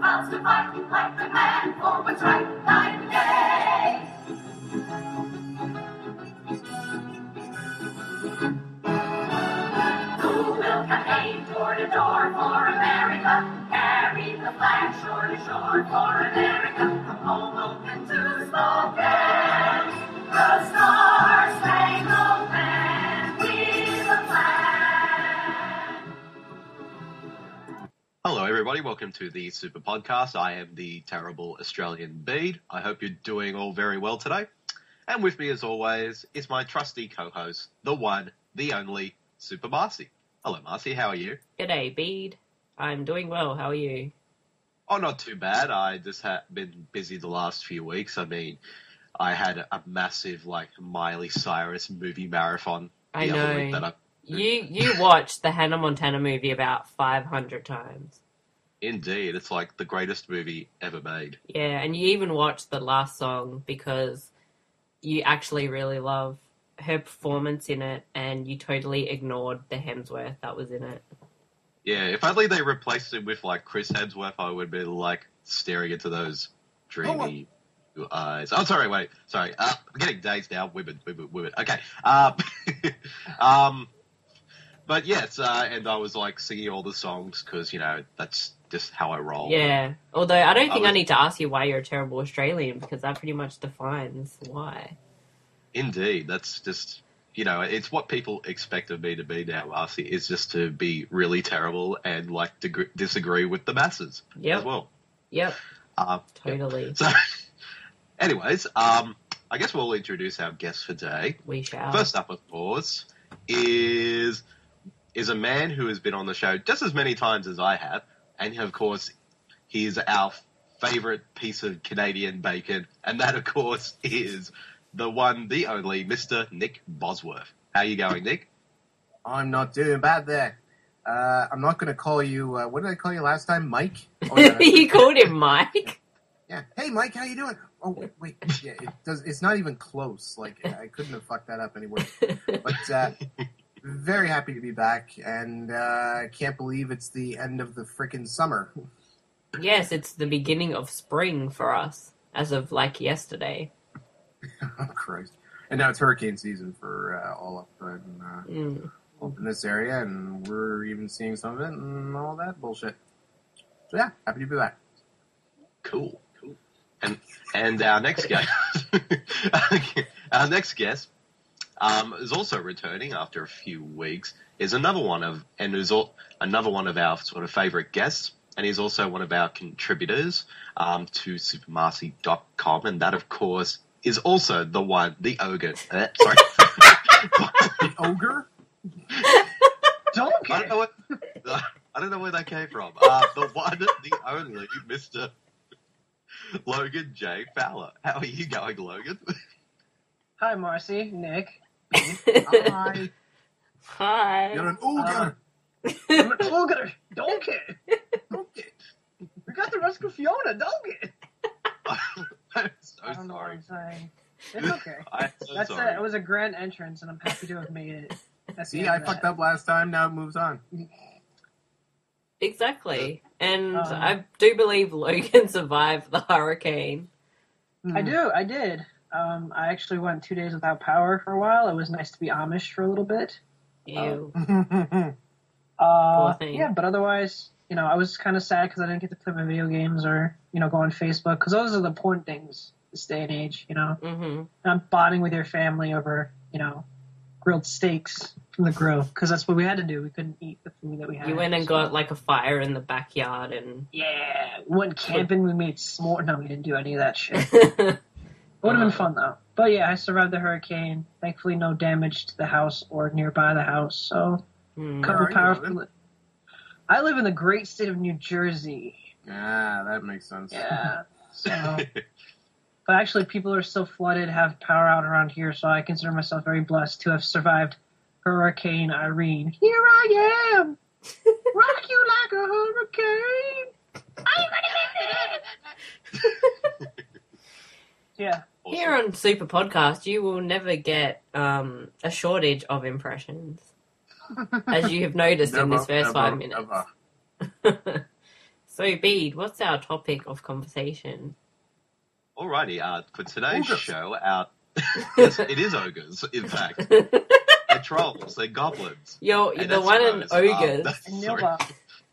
vows to fight like the man for what's right night and day. Who will campaign door to door for America? Carry the flag shore to shore for America. From Hoboken to Spokane, the Star-Spangled Banner, we the flag. Hello, everybody. Welcome to the Super Podcast. I am the terrible Australian Bede. I hope you're doing all very well today. And with me, as always, is my trusty co-host, the one, the only, Super Marcy. Hello, Marcy. How are you? G'day, Bede. I'm doing well. How are you? Oh, not too bad. I just have been busy the last few weeks. I mean, I had a massive, Miley Cyrus movie marathon the other week that You watched the Hannah Montana movie about 500 times. Indeed. It's like the greatest movie ever made. Yeah, and you even watched the last song because you actually really love her performance in it, and you totally ignored the Hemsworth that was in it. Yeah, if only they replaced him with, Chris Hemsworth, I would be, staring into those dreamy eyes. Oh, sorry, wait. Sorry. I'm getting dazed now. Women. Okay. But yes, and I was, singing all the songs because, that's just how I roll. Yeah, although I don't think I need to ask you why you're a terrible Australian, because that pretty much defines why. Indeed. That's just, it's what people expect of me to be now, Marcy, is just to be really terrible and, disagree with the masses as well. Yep. Totally. Yeah. So, anyways, I guess we'll introduce our guest for today. We shall. First up, of course, is a man who has been on the show just as many times as I have, and of course, he's our favourite piece of Canadian bacon, and that, of course, is the one, the only, Mr. Nick Bosworth. How are you going, Nick? I'm not doing bad there. I'm not going to call you, what did I call you last time, Mike? Oh, yeah, you called him Mike? Yeah. Hey, Mike, how you doing? Oh, wait. Yeah, it's not even close. I couldn't have fucked that up anywhere. But, very happy to be back, and can't believe it's the end of the frickin' summer. Yes, it's the beginning of spring for us, as of, yesterday. Oh, Christ. And now it's hurricane season for all up in this area, and we're even seeing some of it and all that bullshit. So, yeah, happy to be back. Cool. And our next guest, is also returning after a few weeks. Is another one of our sort of favourite guests, and he's also one of our contributors to supermarcy.com, and that, of course, is also the one, the ogre. Sorry. The ogre? Donkey. I don't know where that came from. The one, the only, Mr. Logan J. Fowler. How are you going, Logan? Hi, Marcy. Nick. Hi. Hi. You're an ogre. I'm an ogre. Donkey. We got to rescue Fiona, donkey. I'm so I don't know what sorry. I'm saying. It's okay. I'm so sorry. It was a grand entrance, and I'm happy to have made it. See, I fucked up last time, now it moves on. Exactly. And I do believe Logan survived the hurricane. I did. I actually went 2 days without power for a while. It was nice to be Amish for a little bit. Ew. Poor thing. Yeah, but otherwise, I was kind of sad because I didn't get to play my video games or, go on Facebook, because those are the important things this day and age, Mm-hmm. Not bonding with your family over, grilled steaks from the grill, because that's what we had to do. We couldn't eat the food that we had. You went and got, a fire in the backyard and... Yeah, we went camping, we made s'mores. No, we didn't do any of that shit. It would have been fun, though. But yeah, I survived the hurricane. Thankfully, no damage to the house or nearby the house, so... Couple powerful. I live in the great state of New Jersey. Yeah, that makes sense. Yeah. So, but actually, people are still flooded, have power out around here, so I consider myself very blessed to have survived Hurricane Irene. Here I am, rock you like a hurricane. Yeah. Here on Super Podcast, you will never get a shortage of impressions, as you have noticed in this first 5 minutes. So, Bede, what's our topic of conversation? Alrighty, for today's Ogres. show, yes, it is ogres, in fact. They're trolls, they're goblins. You're And the one in Eskimos. ogres. And Sorry. Nilbog.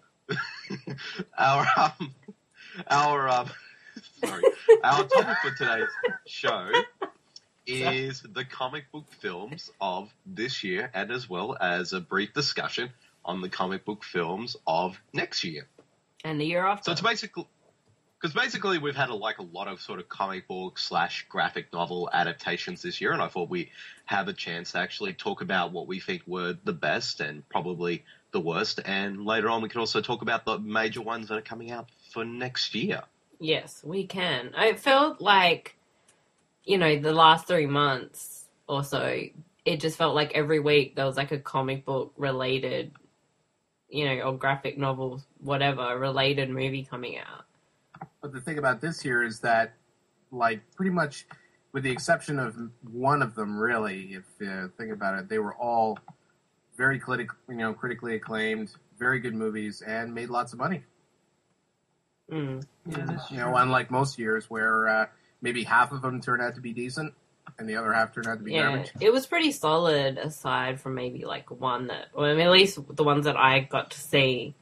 Our topic for today's show is the comic book films of this year, and as well as a brief discussion on the comic book films of next year. And the year after. So it's basically we've had a lot of sort of comic book / graphic novel adaptations this year, and I thought we have a chance to actually talk about what we think were the best and probably the worst, and later on we can also talk about the major ones that are coming out for next year. Yes, we can. I felt like, the last 3 months or so, it just felt like every week there was like a comic book related, or graphic novel, whatever, related movie coming out. But the thing about this year is that, like, pretty much, with the exception of one of them, really, if you think about it, they were all very critically acclaimed, very good movies, and made lots of money. Mm. Yeah, that's true. Unlike most years where maybe half of them turned out to be decent, and the other half turned out to be Yeah, garbage. it was pretty solid aside from maybe like one that, or at least the ones that I got to see.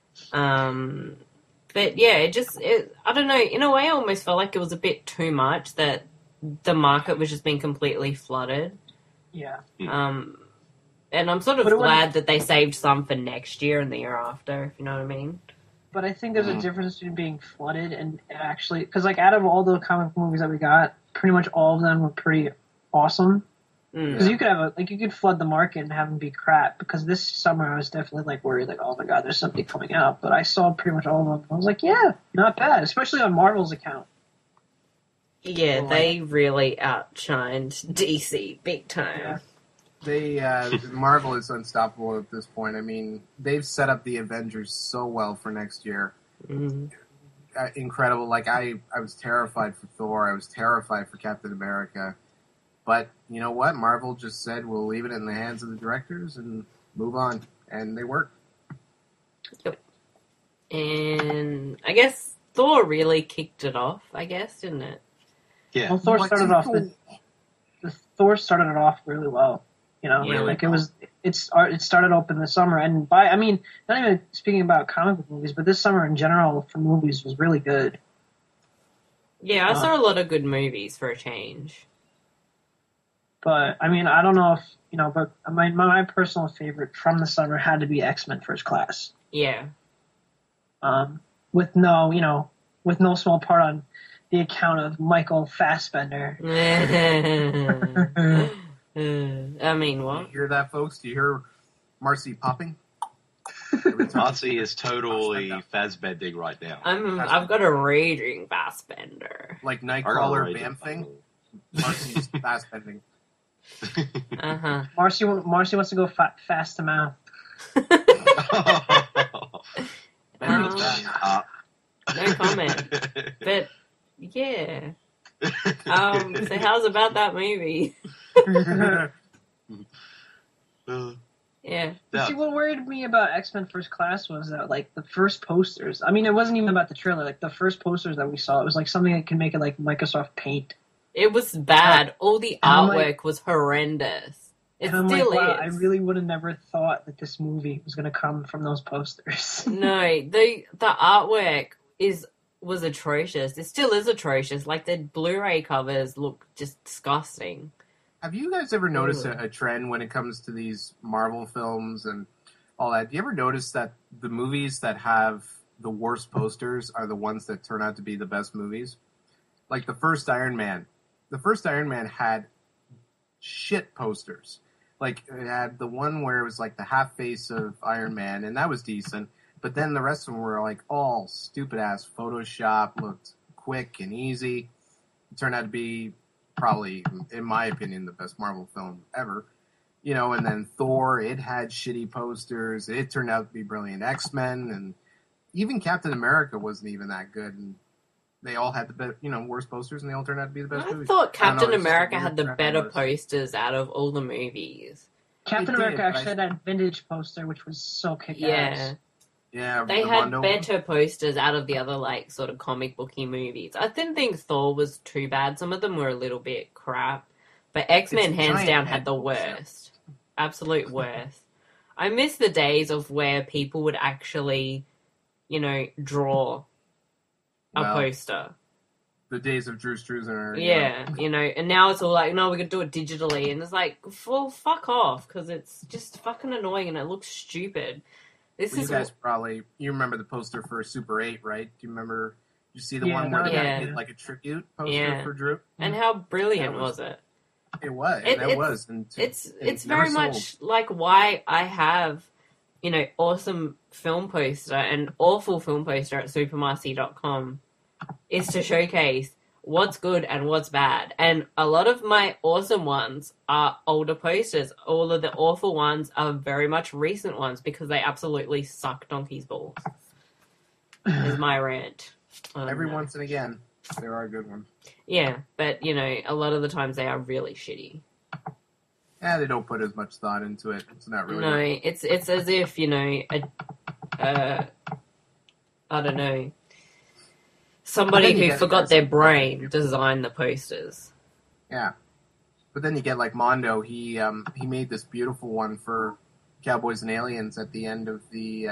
But yeah, I don't know, in a way I almost felt like it was a bit too much that the market was just being completely flooded. Yeah. And I'm sort of But it glad that they saved some for next year and the year after, if you know what I mean. But I think there's a difference between being flooded and actually, because like out of all the comic book movies that we got, pretty much all of them were pretty awesome. Because you could have you could flood the market and have them be crap. Because this summer I was definitely like worried, like, oh my god, there's something coming out. But I saw pretty much all of them. I was like, yeah, not bad, especially on Marvel's account. Yeah, Well, they really outshined DC big time. Yeah. They Marvel is unstoppable at this point. I mean, they've set up the Avengers so well for next year. Mhm. Incredible. Like I was terrified for Thor. I was terrified for Captain America. But you know what? Marvel just said we'll leave it in the hands of the directors and move on, and they work. And I guess Thor really kicked it off, didn't it? Yeah. Well, Thor What started do off you- the Thor started it off really well. Yeah. Like it started off in the summer, and not even speaking about comic book movies, but this summer in general for movies was really good. Yeah, I saw a lot of good movies for a change. But I mean, I don't know if but my personal favorite from the summer had to be X-Men First Class. Yeah. With no small part on the account of Michael Fassbender. I mean, Do what? you hear that, folks? Do you hear Marcy popping? Marcy is totally Fazbending right now. I've got a raging Fassbender. Like I got Nightcrawler already- Bam thing? Marcy's fast bending. Uh-huh. Marcy wants to go fast to mouth. Bending fast. No comment. But yeah. So how's about that movie? Yeah. Yeah. See, what worried me about X-Men First Class was that, like, the first posters. I mean, it wasn't even about the trailer. Like, the first posters that we saw, it was like something that can make it like Microsoft Paint. It was bad. All the And I'm artwork like- was horrendous. It And I'm still like, wow, is. I really would have never thought that this movie was going to come from those posters. No, the artwork was atrocious. It still is atrocious. Like the Blu-ray covers look just disgusting. Have you guys ever noticed a trend when it comes to these Marvel films and all that? Do you ever notice that the movies that have the worst posters are the ones that turn out to be the best movies? Like the first Iron Man. The first Iron Man had shit posters. Like it had the one where it was like the half face of Iron Man, and that was decent. But then the rest of them were like all stupid ass Photoshop, looked quick and easy. It turned out to be probably, in my opinion, the best Marvel film ever. And then Thor, it had shitty posters. It turned out to be brilliant. X-Men, and even Captain America wasn't even that good. And they all had the worst posters, and they all turned out to be the best I movies. thought I don't know, Captain it's just a America weird had the trend better I noticed. posters out of all the movies. Captain It did, America but actually had that vintage poster, which was so kick-ass. Yeah. Yeah, They the had Mondo one. better posters out of the other, like, sort of comic booky movies. I didn't think Thor was too bad. Some of them were a little bit crap. But X-Men, It's a hands giant down, head had the poster. worst. Absolute worst. I miss the days of where people would actually, draw a Well, poster. the days of Drew Struzan are... Yeah, and now it's all like, no, we could do it digitally. And it's like, well, fuck off, because it's just fucking annoying and it looks stupid. This Well, you is guys probably... You remember the poster for Super 8, right? Do you remember... You see the Yeah, one where they yeah. did like a tribute poster Yeah. for Drew? And how brilliant That was was- it? It was. It- That was. And It's never very sold. much like why I have, awesome film poster and awful film poster at supermarcy.com is to showcase what's good and what's bad. And a lot of my awesome ones are older posters. All of the awful ones are very much recent ones because they absolutely suck donkey's balls. Is my rant. Every once and again, there are good ones. Yeah, but, a lot of the times they are really shitty. Yeah, they don't put as much thought into it. It's not really... No, it's as if, I don't know, somebody But then you who get forgot guys their like brain Mondo. designed the posters. Yeah. But then you get like Mondo. He made this beautiful one for Cowboys and Aliens at the end of the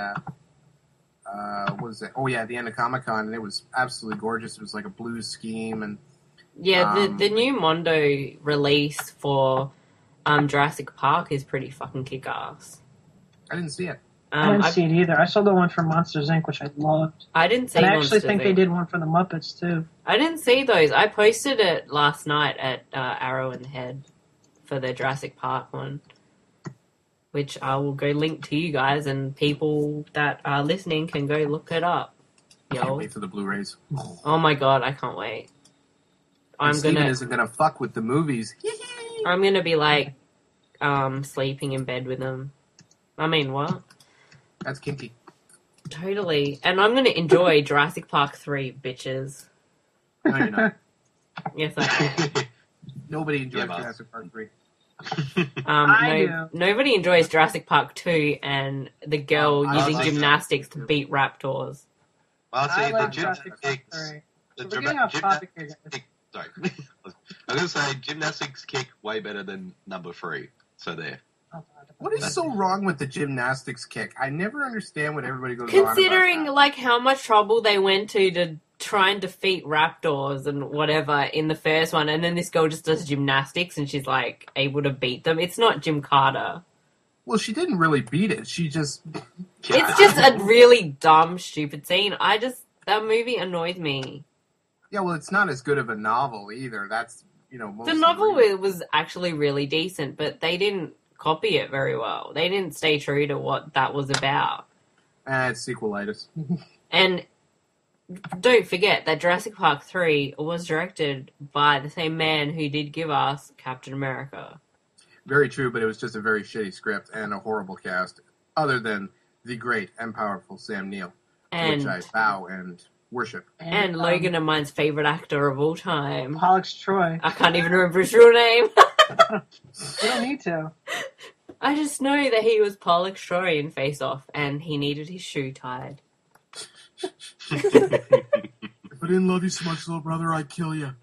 what was it? Oh yeah, the end of Comic-Con, and it was absolutely gorgeous. It was like a blues scheme, and Yeah, Um, the new Mondo release for Jurassic Park is pretty fucking kick-ass. I didn't see it. I didn't I see it either. I saw the one for Monsters Inc., which I loved. didn't see And I actually Monsters, think they Inc. did one for the Muppets, too. I didn't see those. I posted it last night at Arrow in the Head for the Jurassic Park one, which I will go link to you guys, and people that are listening can go look it up. Can't Yo. wait for the Blu-rays. Oh my god, I can't wait. And Steven isn't gonna fuck with the movies. I'm gonna be like sleeping in bed with them. I mean, what? That's kinky. Totally. And I'm gonna enjoy Jurassic Park 3, bitches. No, you're not. Yes, I am. Nobody enjoys Yeah, boss. Jurassic Park 3. I do. Nobody enjoys Jurassic Park 2 and the girl I using like that. gymnastics to beat raptors. Well, I see, like the Jurassic Park gymnastics... 3. The We're getting off topic here, guys. gymnastics... Sorry. I'm going to say gymnastics kick way better than number 3. So there. Oh, God. What is so wrong with the gymnastics kick? I never understand what everybody goes on Considering about like how much trouble they went to try and defeat raptors and whatever in the first one, and then this girl just does gymnastics and she's like able to beat them. It's not Jim Carter. Well, she didn't really beat it. She just... It's just a really dumb, stupid scene. That movie annoys me. Yeah, well, it's not as good of a novel either. That's, most The of novel reason. was actually really decent, but they didn't copy it very well. They didn't stay true to what that was about. It's sequelitis. And don't forget that Jurassic Park 3 was directed by the same man who did give us Captain America. Very true, but it was just a very shitty script and a horrible cast, other than the great and powerful Sam Neill, to which I And bow and worship. and Logan and mine's favorite actor of all time. Pollux Troy. I can't even remember his real name. You don't need to. I just know that he was Pollux Troy in Face Off, and he needed his shoe tied. If I didn't love you so much, little brother, I'd kill you.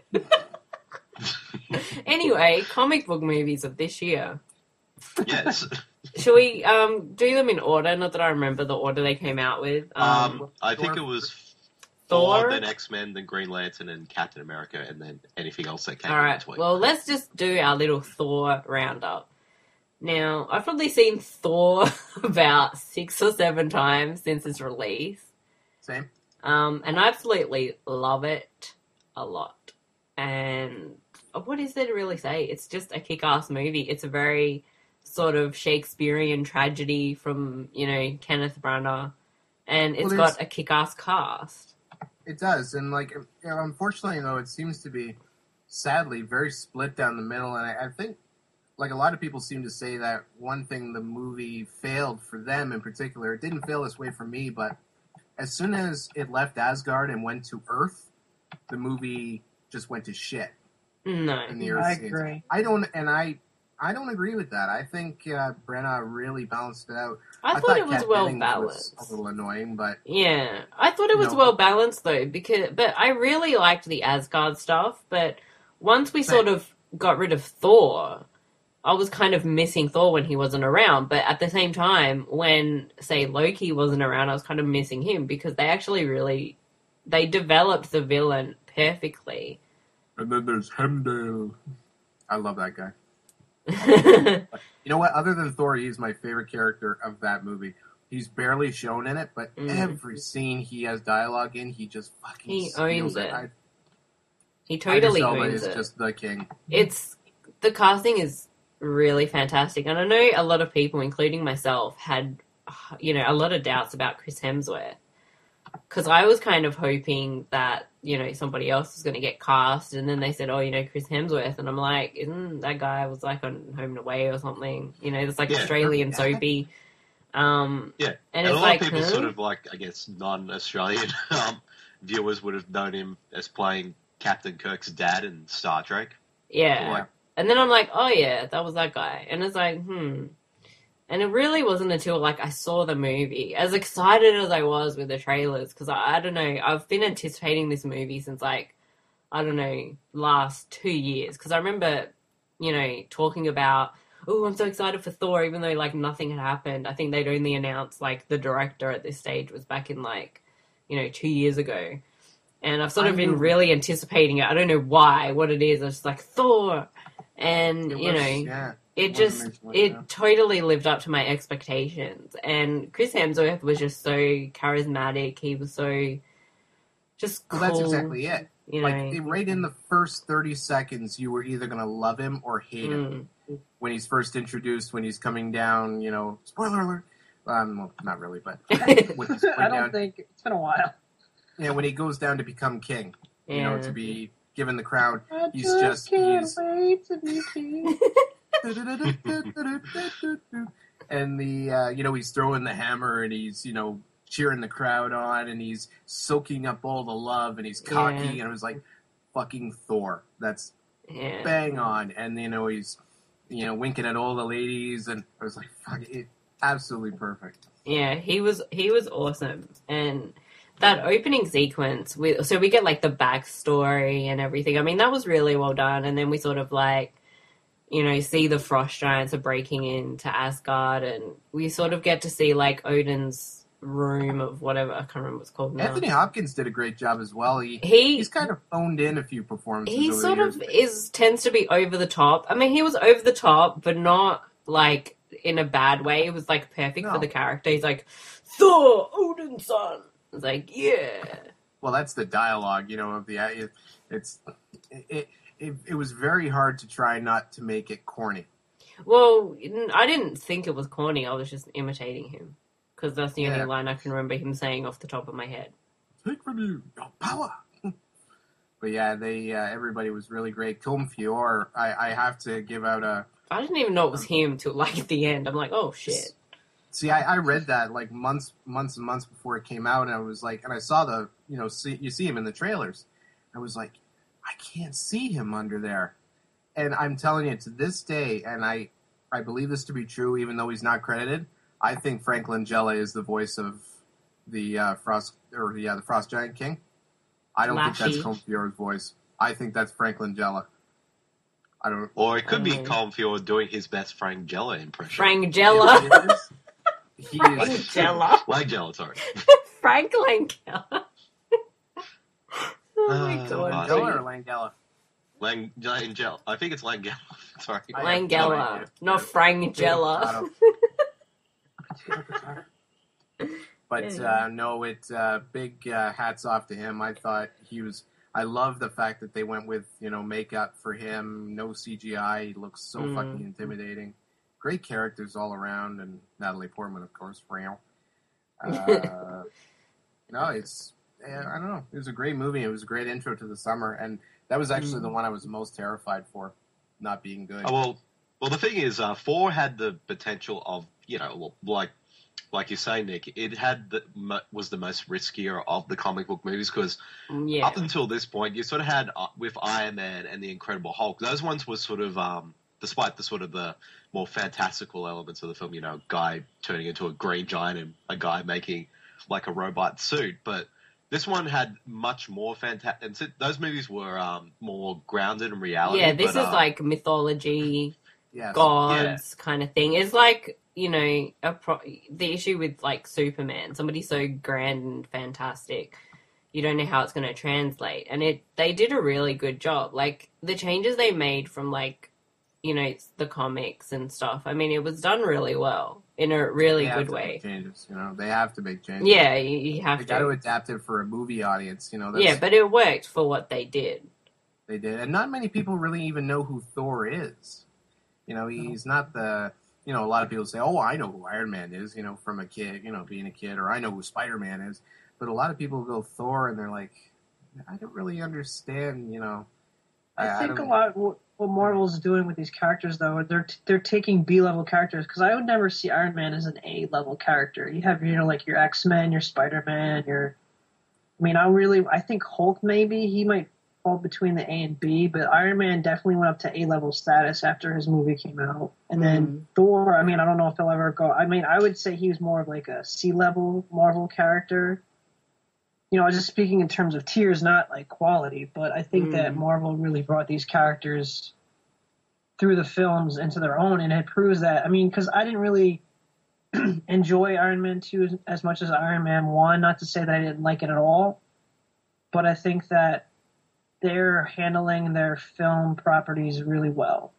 Anyway, comic book movies of this year. Yes. Shall we do them in order? Not that I remember the order they came out with. I think it was Thor? Thor, then X-Men, then Green Lantern, and Captain America, and then anything else that came All in right. between. Well, let's just do our little Thor roundup. Now, I've probably seen Thor about 6 or 7 times since its release. Same. And I absolutely love it a lot. And what is there to really say? It's just a kick-ass movie. It's a very sort of Shakespearean tragedy from, Kenneth Branagh. And it's Well, got a kick-ass cast. It does, and unfortunately, though, it seems to be, sadly, very split down the middle, and I think, like a lot of people seem to say that one thing the movie failed for them in particular, it didn't fail this way for me, but as soon as it left Asgard and went to Earth, the movie just went to shit No. in the Earth I scenes. agree. I I don't agree with that. I think Brenna really balanced it out. I thought it was Kat well Dennings balanced. was a little annoying, but Yeah, I thought it was No. well balanced though, but I really liked the Asgard stuff. But once we Same. sort of got rid of Thor, I was kind of missing Thor when he wasn't around. But at the same time, when say Loki wasn't around, I was kind of missing him because they actually they developed the villain perfectly. and then there's Hemdale. I love that guy. Yeah, You know what? Other than Thor, he's my favorite character of that movie. He's barely shown in it, but every scene he has dialogue in, he just fucking He steals owns it. he Idris totally Elba owns is it. just the king. It's the casting is really fantastic, and I know a lot of people, including myself, had a lot of doubts about Chris Hemsworth because I was kind of hoping that somebody else was going to get cast, and then they said, Chris Hemsworth, and I'm like, isn't that guy was like on Home and Away or something? It's like Yeah. Australian soapy. Yeah, and and it's a lot like, of people huh? sort of like, I guess, non-Australian viewers would have known him as playing Captain Kirk's dad in Star Trek. Yeah. Like, And then I'm like, oh yeah, that was that guy. And it's like, And it really wasn't until like I saw the movie, as excited as I was with the trailers, because I don't know, I've been anticipating this movie since like, I don't know, last 2 years. Because I remember, talking about, oh, I'm so excited for Thor, even though like nothing had happened. I think they'd only announced like the director at this stage was back in like, 2 years ago. And I've sort of been really anticipating it. I don't know why, what it is. It's just like Thor. And, yeah. it wasn't just, mentioned like it that. totally lived up to my expectations. And Chris Hemsworth was just so charismatic. He was so just cool. Well, that's exactly it. You know. Like, right in the first 30 seconds, you were either going to love him or hate him. When he's first introduced, when he's coming down, spoiler alert. Well, not really, but when he's I going don't down, think it's been a while. when he goes down to become king, Yeah. to be given the crown, I he's just can't he's wait to be king. and he's throwing the hammer and he's cheering the crowd on and he's soaking up all the love and he's cocky Yeah. and it was like fucking Thor. That's Yeah. bang on. And he's winking at all the ladies and I was like, fuck it, absolutely perfect. Yeah, he was awesome. And that opening sequence, so we get like the backstory and everything. I mean, that was really well done. And then we sort of like, see the frost giants are breaking into Asgard, and we sort of get to see like Odin's room of whatever, I can't remember what it's called now. Anthony Hopkins did a great job as well. He's He's kind of phoned in a few performances. he over the sort years. of tends to be over the top. I mean, he was over the top, but not like in a bad way. It was like perfect for No. the character. He's like, Thor, Odin's son. It's like, yeah. Well, that's the dialogue, of the. It was very hard to try not to make it corny. Well, I didn't think it was corny. I was just imitating him. Because that's the only Yeah. line I can remember him saying off the top of my head. Take from you your power. But yeah, everybody was really great. Combe Fior, I have to give out a. I didn't even know it was him till like at the end. I'm like, oh shit. See, I read that like months and months before it came out, and I was like, and I saw the, you see him in the trailers. I was like, I can't see him under there. And I'm telling you, to this day, and I believe this to be true, even though he's not credited, I think Frank Langella is the voice of the Frost Giant King. I don't think that's Lashy. Combe Fior's voice. I think that's Frank Langella. I don't. Or it could be Oh. Colin Fjord doing his best Frank Jella impression. Frank Jella. He Frank is. Jella. Langella, sorry. Frank Langella. Oh my Oh, god. Langella or Langella? Langella. I think it's Langella. Sorry. I have no Langella. idea. Not Frank Jella. But Yeah. no, big hats off to him. I thought he was. I love the fact that they went with makeup for him, no CGI. He looks so fucking intimidating. Great characters all around, and Natalie Portman, of course, real. No, it's I don't know. It was a great movie. It was a great intro to the summer, and that was actually the one I was most terrified for not being good. Oh, well, the thing is, 4 had the potential of, like you say, Nick, it had was the most riskier of the comic book movies because Yeah. up until this point, you sort of had with Iron Man and the Incredible Hulk, those ones were sort of despite the sort of the more fantastical elements of the film, a guy turning into a green giant and a guy making like a robot suit, but this one had much more fantastic. And those movies were more grounded in reality. Yeah, this is like mythology, Yes. gods kind of thing. It's like, the issue with like Superman, somebody so grand and fantastic, you don't know how it's going to translate. And they did a really good job. Like the changes they made from like, the comics and stuff. I mean, it was done really well in a really good way. Make changes, they have to make changes. Yeah, you have They to. got to adapt it for a movie audience. Yeah, but it worked for what they did. They did, and not many people really even know who Thor is. He's not the. A lot of people say, "Oh, I know who Iron Man is." From a kid, being a kid, or I know who Spider-Man is. But a lot of people go Thor, and they're like, I don't really understand. I think a lot of what Marvel's doing with these characters, though, they're taking B-level characters, because I would never see Iron Man as an A-level character. You have, like your X-Men, your Spider-Man, I think Hulk maybe, he might fall between the A and B, but Iron Man definitely went up to A-level status after his movie came out. And then Thor, I don't know if he'll ever go, I would say he was more of like a C-level Marvel character. Just speaking in terms of tiers, not like quality, but I think that Marvel really brought these characters through the films into their own, and it proves that. Because I didn't really enjoy Iron Man 2 as much as Iron Man 1, not to say that I didn't like it at all, but I think that they're handling their film properties really well.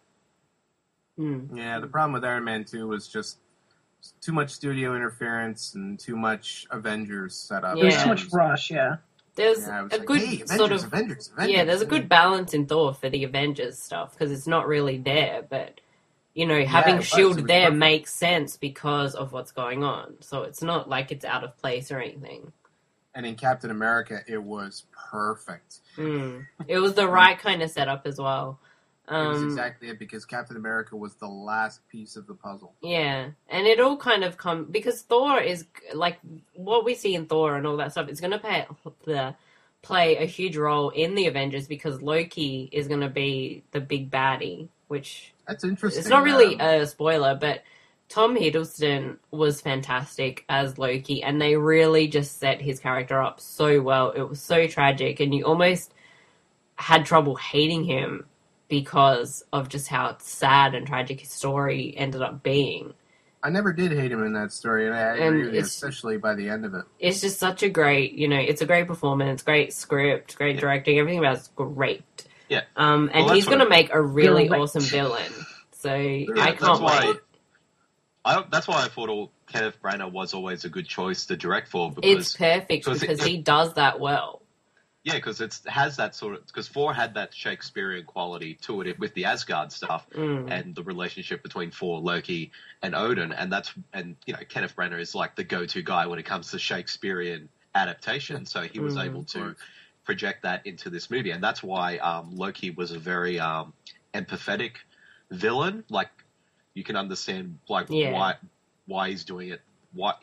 Yeah, the problem with Iron Man 2 was just too much studio interference and too much Avengers setup. Yeah. There's too much rush, yeah. There's a good Avengers, sort of Avengers. Yeah, there's a good balance in Thor for the Avengers stuff, because it's not really there, but having S.H.I.E.L.D. there perfect. makes sense because of what's going on. So it's not like it's out of place or anything. And in Captain America, it was perfect. It was the right kind of setup as well. It was exactly it, because Captain America was the last piece of the puzzle. Yeah, and it all kind of because Thor is like what we see in Thor and all that stuff. It's going to play a huge role in the Avengers, because Loki is going to be the big baddie, which that's interesting. It's not really a spoiler, but Tom Hiddleston was fantastic as Loki, and they really just set his character up so well. It was so tragic, and you almost had trouble hating him because of just how sad and tragic his story ended up being. I never did hate him in that story, and I agree with you, especially by the end of it. It's just such a great, it's a great performance, great script, great directing, everything about it's great. Yeah. And he's going to make a really awesome villain. So I can't wait. That's why I thought Kenneth Branagh was always a good choice to direct for. Because it's perfect because he does that well. Yeah, because it has that sort of, because Thor had that Shakespearean quality to it with the Asgard stuff and the relationship between Thor, Loki, and Odin, and Kenneth Branagh is like the go-to guy when it comes to Shakespearean adaptation, so he was able to project that into this movie, and that's why Loki was a very empathetic villain. Like, you can understand why he's doing it. Why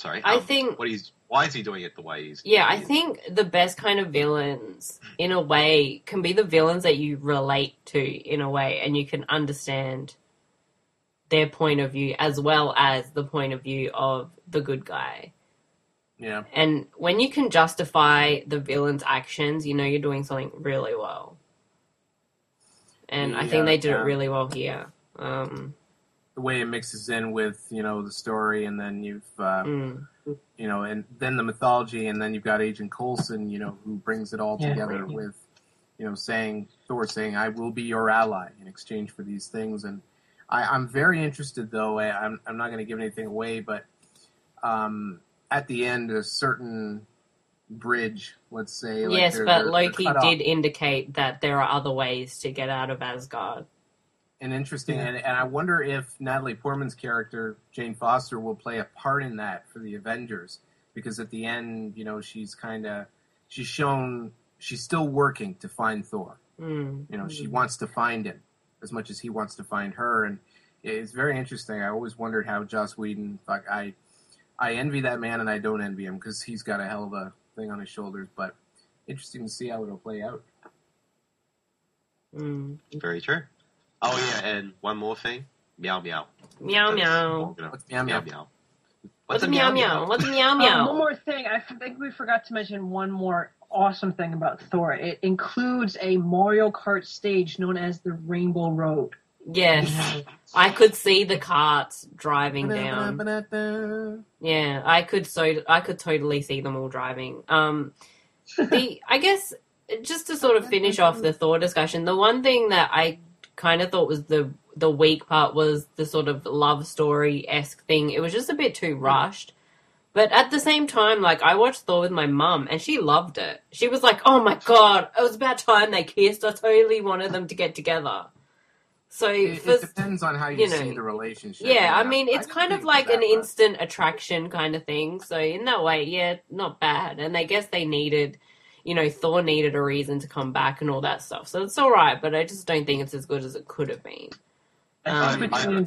is he doing it the way he's doing it? I think the best kind of villains, in a way, can be the villains that you relate to, in a way, and you can understand their point of view as well as the point of view of the good guy. Yeah. And when you can justify the villain's actions, you're doing something really well. And I think they did it really well here. The way it mixes in with, the story, and then you've, and then the mythology, and then you've got Agent Coulson, who brings it all together with, Thor saying, I will be your ally in exchange for these things. And I'm very interested, though, I'm not going to give anything away, but at the end, a certain bridge, let's say. Yes, but Loki did indicate that there are other ways to get out of Asgard. And interesting, and I wonder if Natalie Portman's character, Jane Foster, will play a part in that for the Avengers, because at the end, she's shown she's still working to find Thor. She wants to find him as much as he wants to find her, and it's very interesting. I always wondered how Joss Whedon, I envy that man, and I don't envy him, because he's got a hell of a thing on his shoulders, but interesting to see how it'll play out. Very true. Oh yeah, and one more thing, meow meow. Meow That's meow. all gonna- What's meow meow? meow. What's a meow meow? What's a meow meow? One more thing. I think we forgot to mention one more awesome thing about Thor. It includes a Mario Kart stage known as the Rainbow Road. Yes. I could see the carts driving down. Yeah, I could totally see them all driving. I guess just to sort of finish off the Thor discussion, the one thing that I kind of thought was the weak part was the sort of love story-esque thing. It was just a bit too rushed. But at the same time, like, I watched Thor with my mum, and she loved it. She was like, oh my god, it was about time they kissed. I totally wanted them to get together. So It depends on how you see the relationship. Yeah, I mean, it's I kind of agree like with an that part. instant attraction kind of thing. So in that way, yeah, not bad. And I guess they needed, Thor needed a reason to come back and all that stuff. So it's all right, but I just don't think it's as good as it could have been. I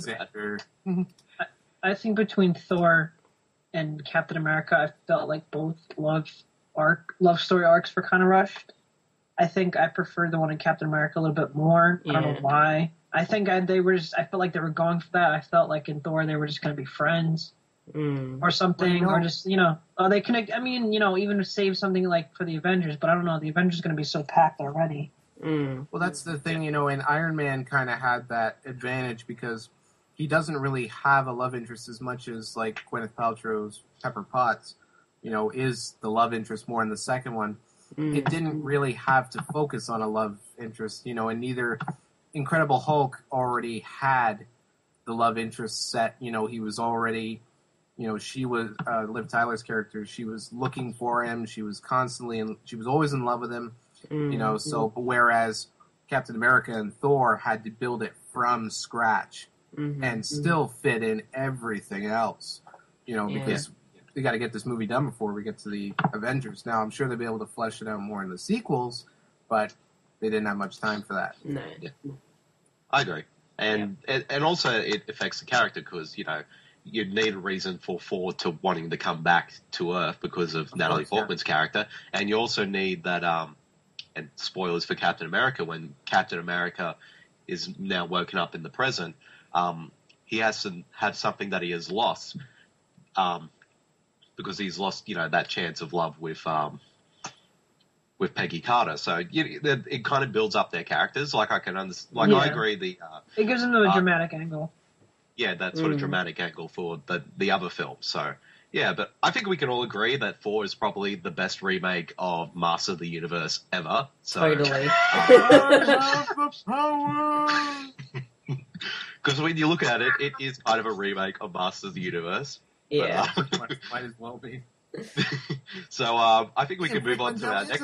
think between Thor and Captain America, I felt like both love story arcs were kind of rushed. I think I preferred the one in Captain America a little bit more. I don't know why. I think I felt like they were going for that. I felt like in Thor they were just going to be friends or something, or just, they connect. I mean, even to save something like for the Avengers, but I don't know. The Avengers are going to be so packed already. Mm. Well, that's the thing, and Iron Man kind of had that advantage because he doesn't really have a love interest as much as, like, Gwyneth Paltrow's Pepper Potts, is the love interest more in the second one. It didn't really have to focus on a love interest, and neither Incredible Hulk already had the love interest set. He was already, she was, Liv Tyler's character, she was looking for him. She was she was always in love with him, so whereas Captain America and Thor had to build it from scratch and still fit in everything else, because we got to get this movie done before we get to the Avengers. Now, I'm sure they'll be able to flesh it out more in the sequels, but they didn't have much time for that. No. Yeah. I agree. And also it affects the character because, you need a reason for Ford to wanting to come back to Earth because of Natalie Portman's character. And you also need that, and spoilers for Captain America, when Captain America is now woken up in the present, he has to have something that he has lost. Because he's lost, that chance of love with Peggy Carter. So it kind of builds up their characters. Like I can understand. Like I agree. It gives them a dramatic angle. Yeah, that sort of dramatic angle for the other film. So yeah, but I think we can all agree that 4 is probably the best remake of Master of the Universe ever. So, Totally. Because when you look at it, it is kind of a remake of Master of the Universe. Yeah. Might as well be. So I think we can move on to our next.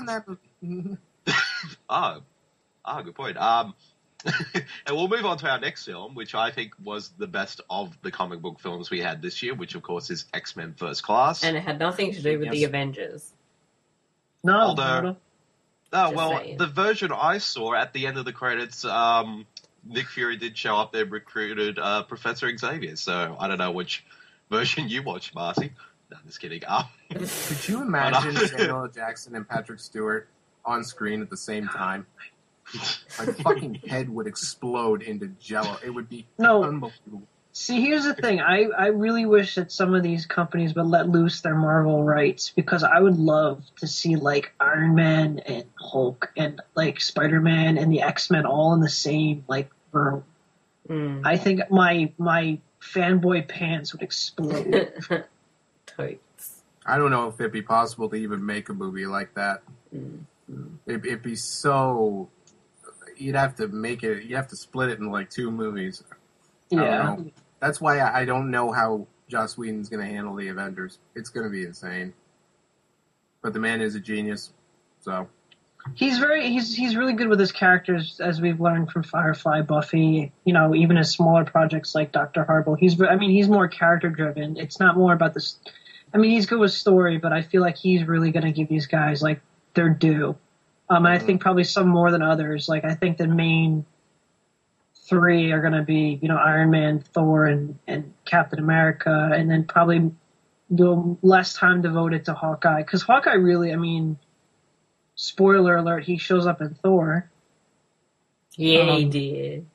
Good point. And we'll move on to our next film, which I think was the best of the comic book films we had this year, which of course is X-Men First Class. And it had nothing to do with the Avengers. No. Saying. The version I saw at the end of the credits, Nick Fury did show up there, recruited Professor Xavier. So I don't know which version you watched, Marcy. No, I'm just kidding. Could you imagine Samuel L. Jackson and Patrick Stewart on screen at the same time? My fucking head would explode into jello. It would be unbelievable. See, here's the thing. I really wish that some of these companies would let loose their Marvel rights, because I would love to see, like, Iron Man and Hulk and, like, Spider-Man and the X-Men all in the same, like, room. I think my fanboy pants would explode. Totes. I don't know if it'd be possible to even make a movie like that. It'd be so... You'd have to split it in, like, 2 movies. I don't know. That's why I don't know how Joss Whedon's going to handle the Avengers. It's going to be insane. But the man is a genius, so... He's really good with his characters, as we've learned from Firefly, Buffy, even his smaller projects like Dr. Horrible. He's more character driven. It's not more about this. I mean, he's good with story, but I feel like he's really going to give these guys, like, their due. And I think probably some more than others. Like, I think the main 3 are going to be, Iron Man, Thor, and Captain America, and then probably less time devoted to Hawkeye. Because Hawkeye really, spoiler alert, he shows up in Thor. Yeah, he did.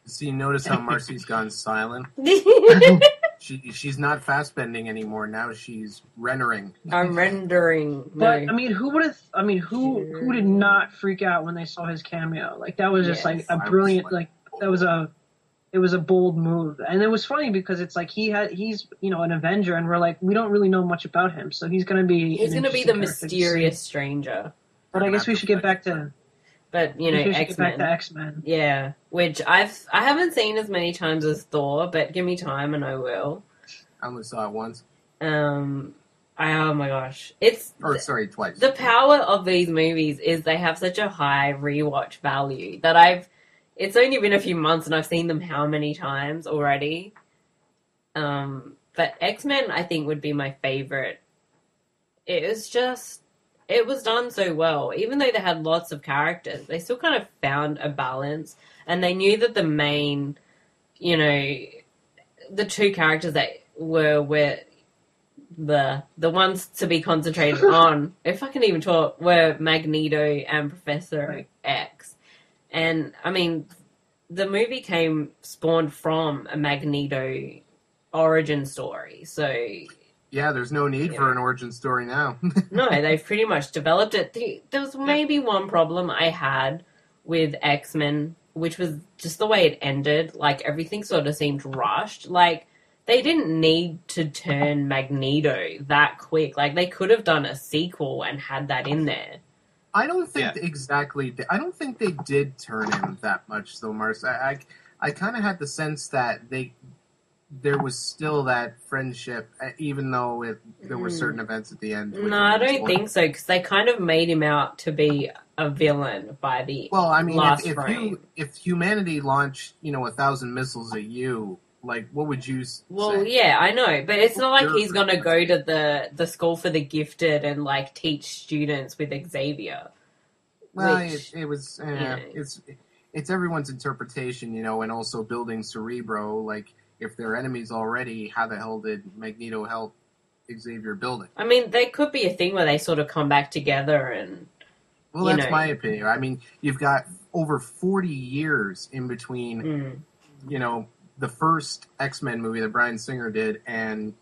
See, notice how Marcy's gone silent. She's not fast bending anymore. Now she's rendering. I'm rendering. But No. I mean, who would have? I mean, who did not freak out when they saw his cameo? Like that was just like Yes. a brilliant, like that was it was a bold move, and it was funny because it's like he's an Avenger, and we're like we don't really know much about him, so he's gonna be He's an going to be interesting the character to see. mysterious stranger. But I guess we should get back to But, we should get back to X-Men. X-Men. Yeah, which I haven't seen as many times as Thor, but give me time and I will. I only saw it once. Oh my gosh. Sorry, twice. The power of these movies is they have such a high rewatch value that it's only been a few months and I've seen them how many times already. But X-Men I think would be my favorite. It was done so well. Even though they had lots of characters, they still kind of found a balance, and they knew that the main, the two characters that were the ones to be concentrated on, if I can even talk, were Magneto and Professor X. And, I mean, the movie spawned from a Magneto origin story, so... Yeah, there's no need for an origin story now. No, they've pretty much developed it. There was maybe one problem I had with X-Men, which was just the way it ended. Like, everything sort of seemed rushed. Like, they didn't need to turn Magneto that quick. Like, they could have done a sequel and had that in there. I don't think exactly. I don't think they did turn him that much, though, Mars. I kind of had the sense that there was still that friendship, even though there were certain events at the end. No, I don't think so, because they kind of made him out to be a villain by the last frame. If humanity launched, 1,000 missiles at you, like, what would you say? Well, yeah, I know, but it's not like he's gonna go to the school for the gifted and, like, teach students with Xavier. Well, which, it was, it's everyone's interpretation, and also building Cerebro, like, if they're enemies already, how the hell did Magneto help Xavier build it? I mean, there could be a thing where they sort of come back together and... Well, that's my opinion. I mean, you've got over 40 years in between, the first X-Men movie that Bryan Singer did and,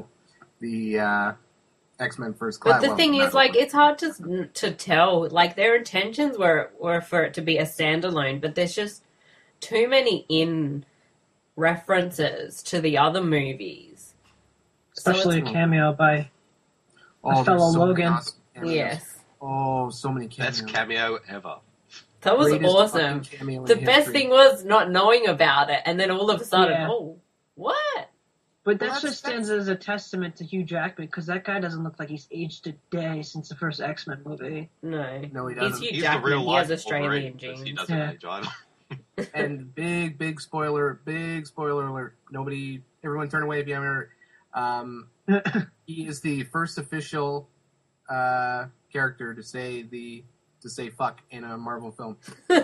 the X-Men First Class. But the thing is, like, it's hard to tell. Like, their intentions were for it to be a standalone, but there's just too many references to the other movies. Especially a cameo by a fellow Logan. Yes. Oh, so many cameos. Best cameo ever. That was Greatest awesome. fucking cameo in The best history. thing was not knowing about it, and then all of a sudden, Yeah. oh, what? But that Well, just stands as a testament to Hugh Jackman, because that guy doesn't look like he's aged a day since the first X-Men movie. No. No, he He's doesn't. Hugh He's Jackman. the real He life has Australian Wolverine, 'cause he genes. doesn't Yeah. age either. And big spoiler alert. Everyone turn away if you haven't heard. He is the first official character to say fuck in a Marvel film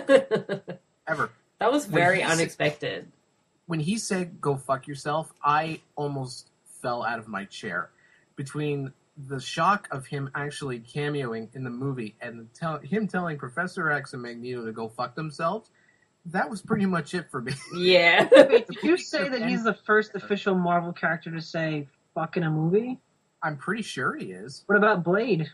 ever. That was very When he said- unexpected. When he said "go fuck yourself," I almost fell out of my chair. Between the shock of him actually cameoing in the movie and him telling Professor X and Magneto to go fuck themselves, that was pretty much it for me. Yeah. Did you say that he's the first official Marvel character to say fuck in a movie? I'm pretty sure he is. What about Blade?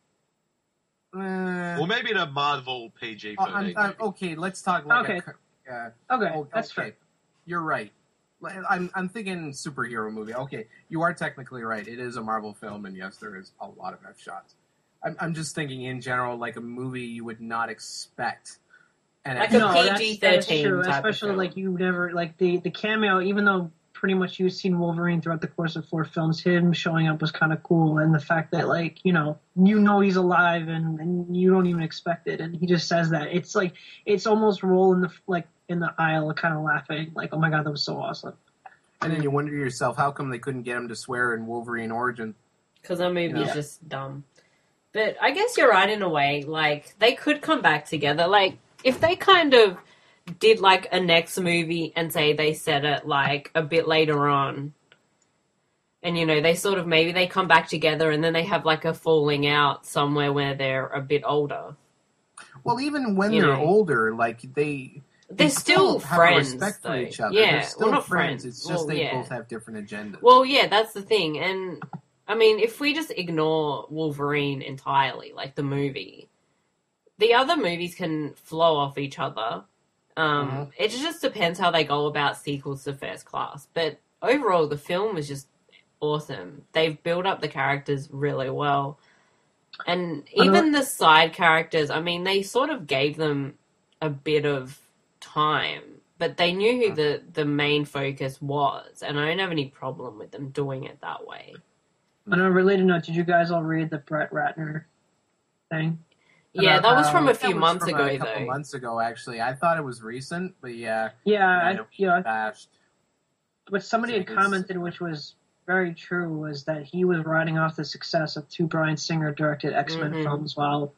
Well, maybe in a Marvel PG-13 movie. Okay, let's talk like Okay. okay, That's fair. You're right. I'm thinking superhero movie. Okay, you are technically right. It is a Marvel film, and yes, there is a lot of F shots. I'm just thinking in general, like a movie you would not expect. And Like a that's PG-13 true, type of especially film. like you never like the cameo. Even though pretty much you've seen Wolverine throughout the course of 4 films, him showing up was kind of cool, and the fact that like he's alive and you don't even expect it, and he just says that it's almost roll in the aisle, kind of laughing, like, oh my god, that was so awesome. And then you wonder to yourself, how come they couldn't get him to swear in Wolverine Origin? Because that movie is Yeah. just dumb. But I guess you're right in a way. Like, they could come back together. Like, if they kind of did, like, a next movie and say they set it, like, a bit later on, and, they sort of, maybe they come back together and then they have, like, a falling out somewhere where they're a bit older. Well, even when they're older, like they're still have friends, respect though. for each other. Yeah, They're still well, not friends. friends. It's just Well, they yeah. both have different agendas. Well, yeah, that's the thing. And, I mean, if we just ignore Wolverine entirely, like the movie, the other movies can flow off each other. It just depends how they go about sequels to First Class. But overall, the film was just awesome. They've built up the characters really well. And even the side characters, I mean, they sort of gave them a bit of time, but they knew who the main focus was, and I don't have any problem with them doing it that way. On a related note, did you guys all read the Brett Ratner thing? Yeah, that was from a That few was months from ago, a couple though. months ago, actually. I thought it was recent, but yeah. Bashed. What somebody had It's- commented, which was very true, was that he was riding off the success of two Bryan Singer directed X-Men films, while,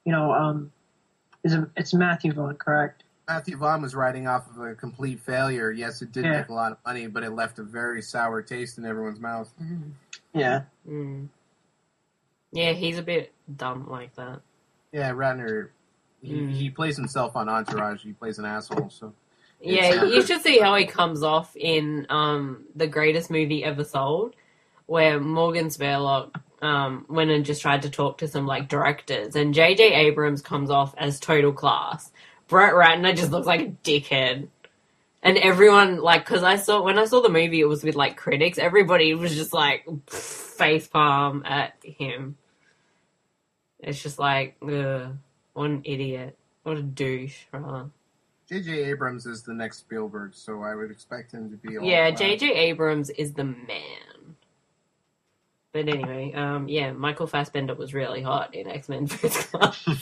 it's Matthew Vaughn, correct? Matthew Vaughn was riding off of a complete failure. Yes, it did make a lot of money, but it left a very sour taste in everyone's mouth. Yeah. Mm. Yeah, he's a bit dumb like that. Yeah, Ratner, he plays himself on Entourage. He plays an asshole, so... Yeah, you should see how he comes off in The Greatest Movie Ever Sold, where Morgan Spurlock went and just tried to talk to some like directors, and J.J. Abrams comes off as total class. Brett Ratner just looks like a dickhead. And everyone, like, because when I saw the movie, it was with like critics, everybody was just like facepalm at him. It's just like, ugh, what an idiot. What a douche, rather. J.J. Abrams is the next Spielberg, so I would expect him to be all... Yeah, J.J. Abrams is the man. But anyway, Michael Fassbender was really hot in X-Men First Class. Yeah,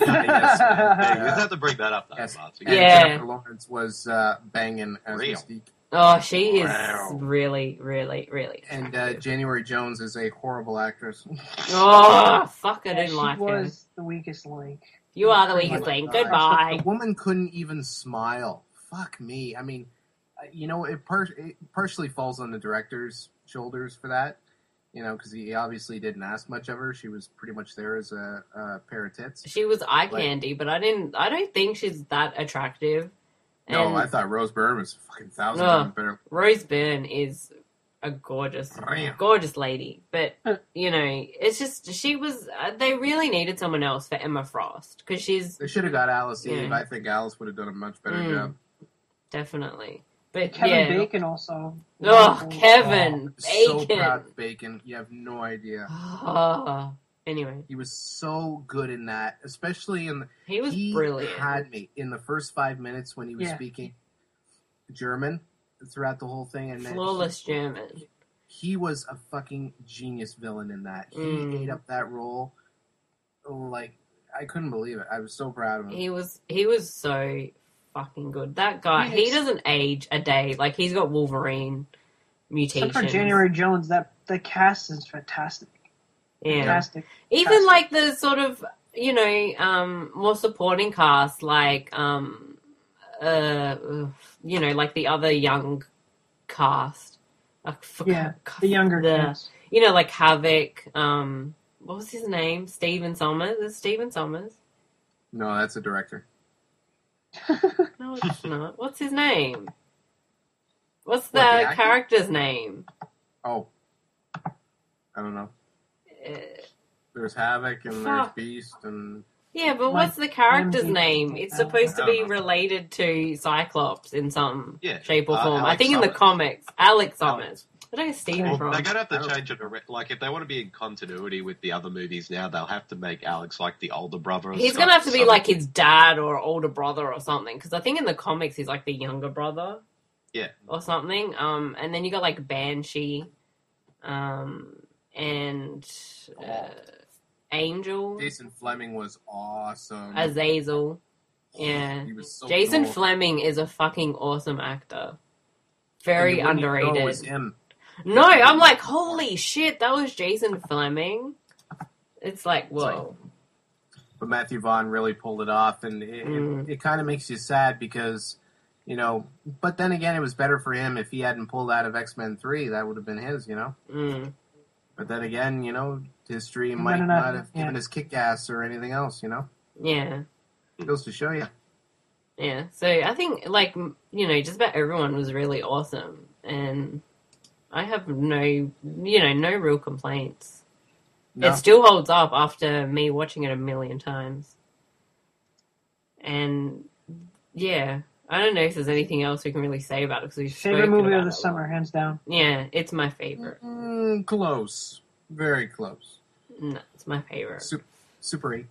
you just have to bring that up, though, Yes. Marty. And Yeah. Jennifer Lawrence was banging as Real. Mystique. Oh, she is Wow. really, really, really And attractive. January Jones is a horrible actress. Oh, fuck, I didn't she like her. was the weakest link. You are the Oh weakest my link. gosh. Goodbye. The woman couldn't even smile. Fuck me. I mean, it partially falls on the director's shoulders for that. Because he obviously didn't ask much of her. She was pretty much there as a pair of tits. She was eye candy, but I don't think she's that attractive. No, And I thought Rose Byrne was fucking 1,000 Ugh. times better. Rose Byrne is a gorgeous lady. But, it's just, she was, they really needed someone else for Emma Frost. Because she's, They should have got Alice Eve. Yeah. I think Alice would have done a much better job. definitely. But, Kevin Bacon also. Oh, Kevin So Bacon. proud of Bacon. You have no idea. Anyway, He was so good in that, especially in he was brilliant. had me in the first 5 minutes when he was Yeah. speaking German throughout the whole thing, and then Flawless German. he was a fucking genius villain in that. He ate up that role like I couldn't believe it. I was so proud of him. He was so fucking good. That guy, Yeah, he it's- doesn't age a day. Like, he's got Wolverine mutations. Except for January Jones, the cast is fantastic. Yeah. Fantastic. Even Fantastic. like the sort of, more supporting cast, like, like the other young cast. Yeah, the younger kids. Like Havoc, what was his name? Stephen Sommers? Is it Stephen Sommers? No, that's a director. No, it's not. What's his name? What's the What, the actor? character's name? Oh, I don't know. Uh, There's Havoc and there's Fuck. Beast and Yeah, but Like, what's the character's MD. name? It's supposed to I be don't know. related to Cyclops in some Yeah, shape or form. I Alex think in the Summers. comics, Alex Summers. I don't know Stephen Well, from. they're going to have I to don't- change it. Like, if they want to be in continuity with the other movies now, they'll have to make Alex like the older brother. Of He's Scott gonna have to be Summers. like his dad or older brother or something. Because I think in the comics he's like the younger brother. Yeah. Or something. And then you got like Banshee, and Angel, Jason Fleming was awesome. Azazel. Yeah. He was so Jason cool. Fleming is a fucking awesome actor. And Very you wouldn't even know underrated. it was him. No, I'm like, holy shit, that was Jason Fleming. It's like, whoa. But Matthew Vaughn really pulled it off, and it kind of makes you sad because, but then again, it was better for him if he hadn't pulled out of X-Men 3. That would have been his, Mm. But then again, history It might might not not- have yeah. given us Kick-Ass or anything else, Yeah. Goes to show you. Yeah, so I think, like, just about everyone was really awesome, and I have no real complaints. No? It still holds up after me watching it a million times. And, yeah, I don't know if there's anything else we can really say about it, because we've Favorite spoken movie about of the it a summer, lot. hands down. Yeah, it's my favorite. Close. Very close. No, it's my favorite. Super 8.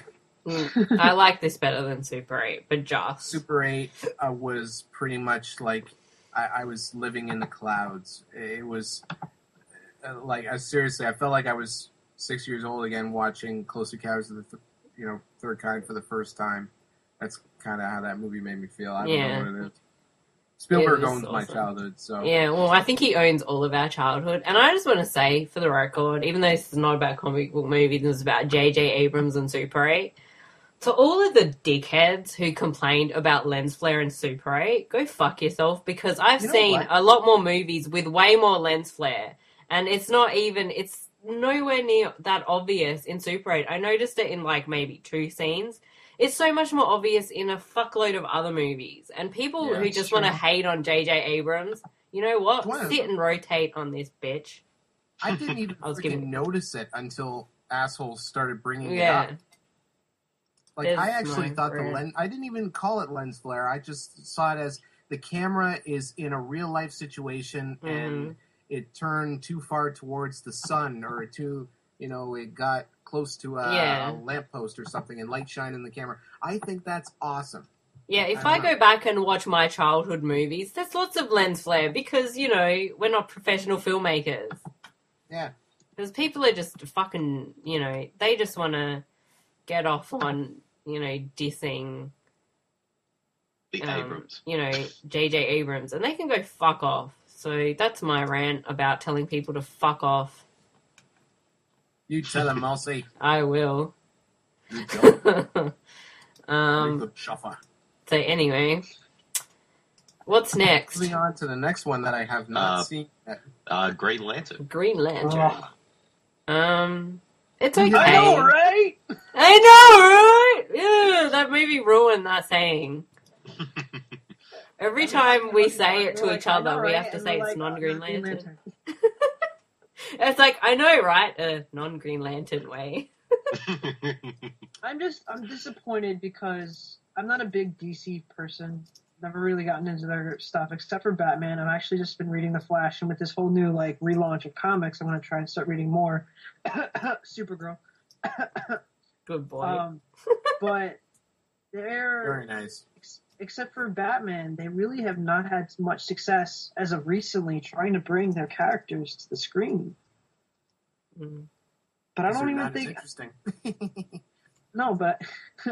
I like this better than Super 8, but just. Super 8 was pretty much like I was living in the clouds. It was seriously, I felt like I was 6 years old again watching Close Encounters of the Third Kind for the first time. That's kind of how that movie made me feel. I don't know what it is. Spielberg owns my childhood, so... Yeah, well, I think he owns all of our childhood. And I just want to say, for the record, even though this is not about comic book movies, this is about J.J. Abrams and Super 8, to all of the dickheads who complained about lens flare in Super 8, go fuck yourself, because I've seen a lot more movies with way more lens flare, and it's nowhere near that obvious in Super 8. I noticed it in, like, maybe 2 scenes. It's so much more obvious in a fuckload of other movies. And people who just want to hate on J.J. Abrams, you know what? Sit and rotate on this bitch. I didn't even freaking notice it until assholes started bringing it up. Like, I actually thought I didn't even call it lens flare. I just saw it as the camera is in a real life situation and it turned too far towards the sun or it got close to a lamppost or something and light shine in the camera. I think that's awesome. Yeah, if I go back and watch my childhood movies, there's lots of lens flare because, we're not professional filmmakers. Yeah. Because people are just fucking, they just want to get off on, dissing the Abrams. J.J. Abrams. And they can go fuck off. So that's my rant about telling people to fuck off. You tell him, I'll say. I will. You don't. So anyway, what's next? Moving on to the next one that I have not seen yet. Green Lantern. Green Lantern. It's okay. I know, right? Yeah, that movie ruined that saying. Every time we say it to each other, we have to say it's non-Green Lantern. It's like, I know, right? A non-Green Lantern way. I'm disappointed because I'm not a big DC person. Never really gotten into their stuff except for Batman. I've actually just been reading The Flash, and with this whole new relaunch of comics, I'm going to try and start reading more. Supergirl. Good boy. But they're very nice. Except for Batman, they really have not had much success as of recently trying to bring their characters to the screen. Mm. But I don't even think interesting. No, but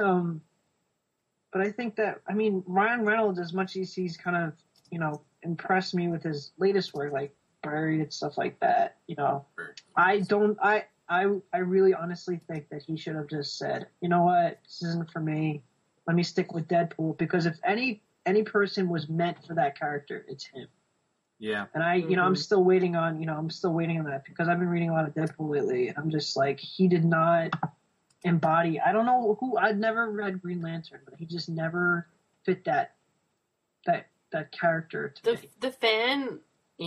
I think that Ryan Reynolds, as much as he's kind of impressed me with his latest work like Buried and stuff like that, I really honestly think that he should have just said, you know what, this isn't for me. Let me stick with Deadpool, because if any person was meant for that character, it's him. Yeah. And I'm still waiting on that because I've been reading a lot of Deadpool lately. And I'm just like, he did not embody. I don't know who. I'd never read Green Lantern, but he just never fit that character to me. The fan,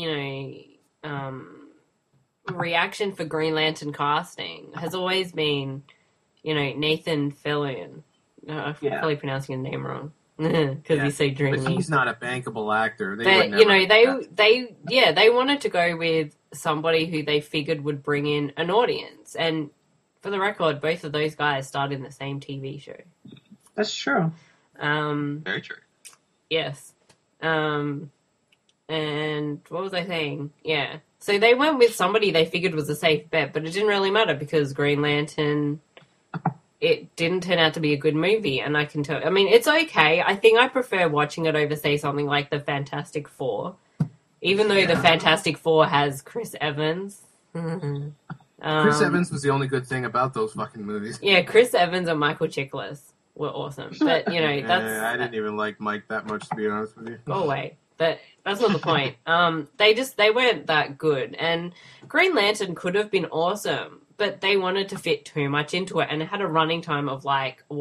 reaction for Green Lantern casting has always been, Nathan Fillion. I'm probably pronouncing his name wrong because he's so dreamy. But he's not a bankable actor. They wanted to go with somebody who they figured would bring in an audience. And for the record, both of those guys starred in the same TV show. That's true. Very true. Yes. And what was I saying? Yeah. So they went with somebody they figured was a safe bet, but it didn't really matter because Green Lantern, it didn't turn out to be a good movie, and I can tell. I mean, it's okay. I think I prefer watching it over, say, something like The Fantastic Four, even though The Fantastic Four has Chris Evans. Chris Evans was the only good thing about those fucking movies. Yeah, Chris Evans and Michael Chiklis were awesome, but that's. I didn't even like Mike that much, to be honest with you. Go away. But that's not the point. They weren't that good, and Green Lantern could have been awesome. But they wanted to fit too much into it, and it had a running time of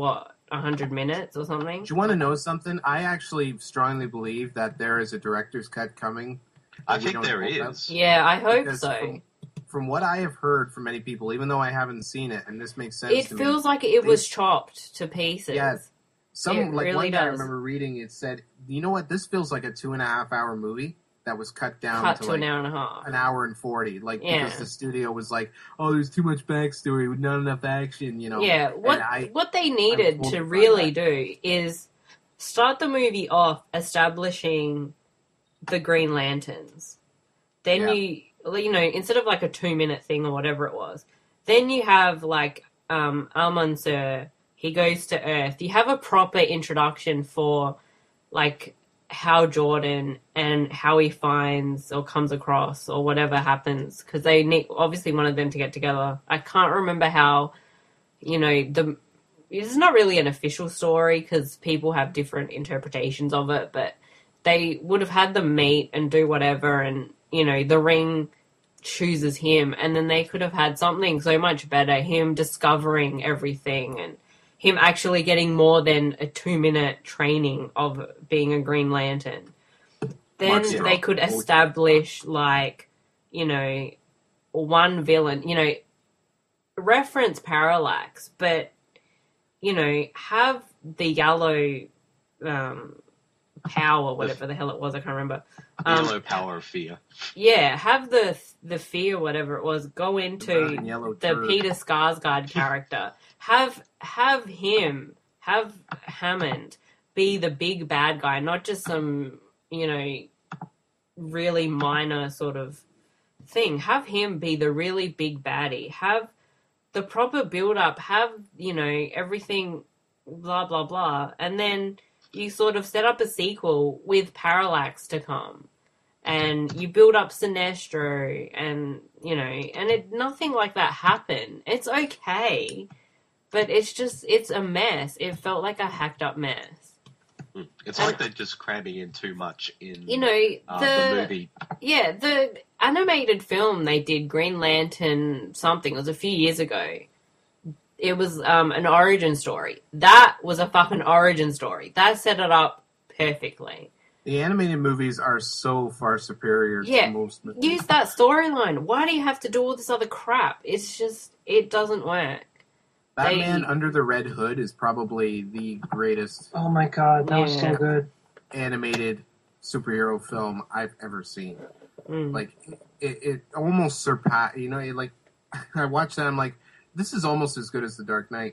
100 minutes or something. Do you want to know something? I actually strongly believe that there is a director's cut coming. I that we think don't there know about. is. Yeah, I hope Because so. From what I have heard from many people, even though I haven't seen it, and this makes sense It to feels me. like it was These- chopped to pieces. Yeah, Some It like really one guy I does. remember reading it said, "You know what? This feels like a 2.5 hour movie that was cut down Cut to to like an hour and a half. an hour and 40, like Yeah. because the studio was like, oh, there's too much backstory with not enough action, you know." Yeah, what they needed I'm to totally really fine do is start the movie off establishing the Green Lanterns. Then Yeah. you know, instead of like a 2-minute thing or whatever it was, then you have like Al-Mansur, he goes to Earth. You have a proper introduction for like Hal Jordan and how he finds or comes across or whatever happens, because they obviously wanted them to get together. I can't remember how, you know, it's not really an official story because people have different interpretations of it, but they would have had them meet and do whatever, and, you know, the Ring chooses him, and then they could have had something so much better, him discovering everything and him actually getting more than a 2-minute training of being a Green Lantern. Then Mark they Strong. could establish, like, you know, one villain, you know, reference Parallax, but, you know, have the yellow power, whatever the hell it was, I can't remember. Yellow power of fear. Yeah, have the fear, whatever it was, go into Brown and yellow the turd. Peter Skarsgård character. Have Hammond be the big bad guy, not just some, you know, really minor sort of thing. Have him be the really big baddie. Have the proper build up. Have, you know, everything, blah blah blah, and then you sort of set up a sequel with Parallax to come. And you build up Sinestro, and, you know, and nothing like that happened. It's okay, but it's a mess. It felt like a hacked up mess. It's And- like they're just cramming in too much in You know, the movie. Yeah, the animated film they did, Green Lantern something, it was a few years ago. It was an origin story. That was a fucking origin story. That set it up perfectly. The animated movies are so far superior Yeah, to most movies. use that storyline. Why do you have to do all this other crap? It's just, it doesn't work. Batman they- Under the Red Hood is probably the greatest Oh my god, that was so Yeah. good. animated superhero film I've ever seen. Mm. Like, it almost surpassed, you know, I watched that, I'm like, this is almost as good as The Dark Knight.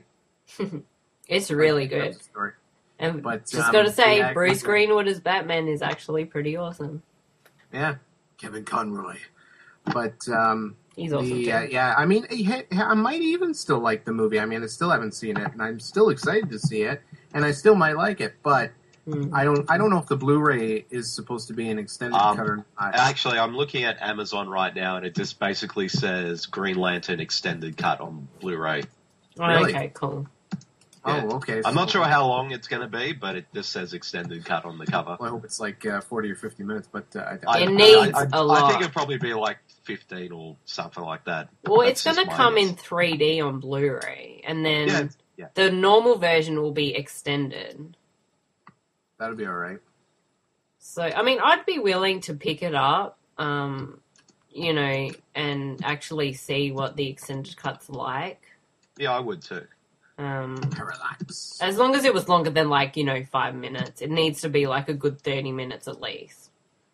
It's really Like, good. that's the story. And But, just gotta say, yeah, Bruce Greenwood as Batman is actually pretty awesome. Yeah, Kevin Conroy. But, He's awesome too. yeah, I mean, I might even still like the movie. I mean, I still haven't seen it, and I'm still excited to see it, and I still might like it, but Mm. I don't know if the Blu-ray is supposed to be an extended cut or not. Actually, I'm looking at Amazon right now, and it just basically says Green Lantern extended cut on Blu-ray. Really? Okay, cool. yeah. Oh, okay. I'm not so- sure how long it's going to be, but it just says extended cut on the cover. Well, I hope it's like 40 or 50 minutes, but It needs a I lot. think it'll probably be like 15 or something like that. Well, That's it's going just to my come guess. in 3D on Blu-ray, and then Yeah, yeah. the normal version will be extended. that'll be all right. So, I mean, I'd be willing to pick it up, you know, and actually see what the extended cut's like. Yeah, I would too. Parallax. As long as it was longer than, like, you know, 5 minutes. It needs to be, like, a good 30 minutes at least.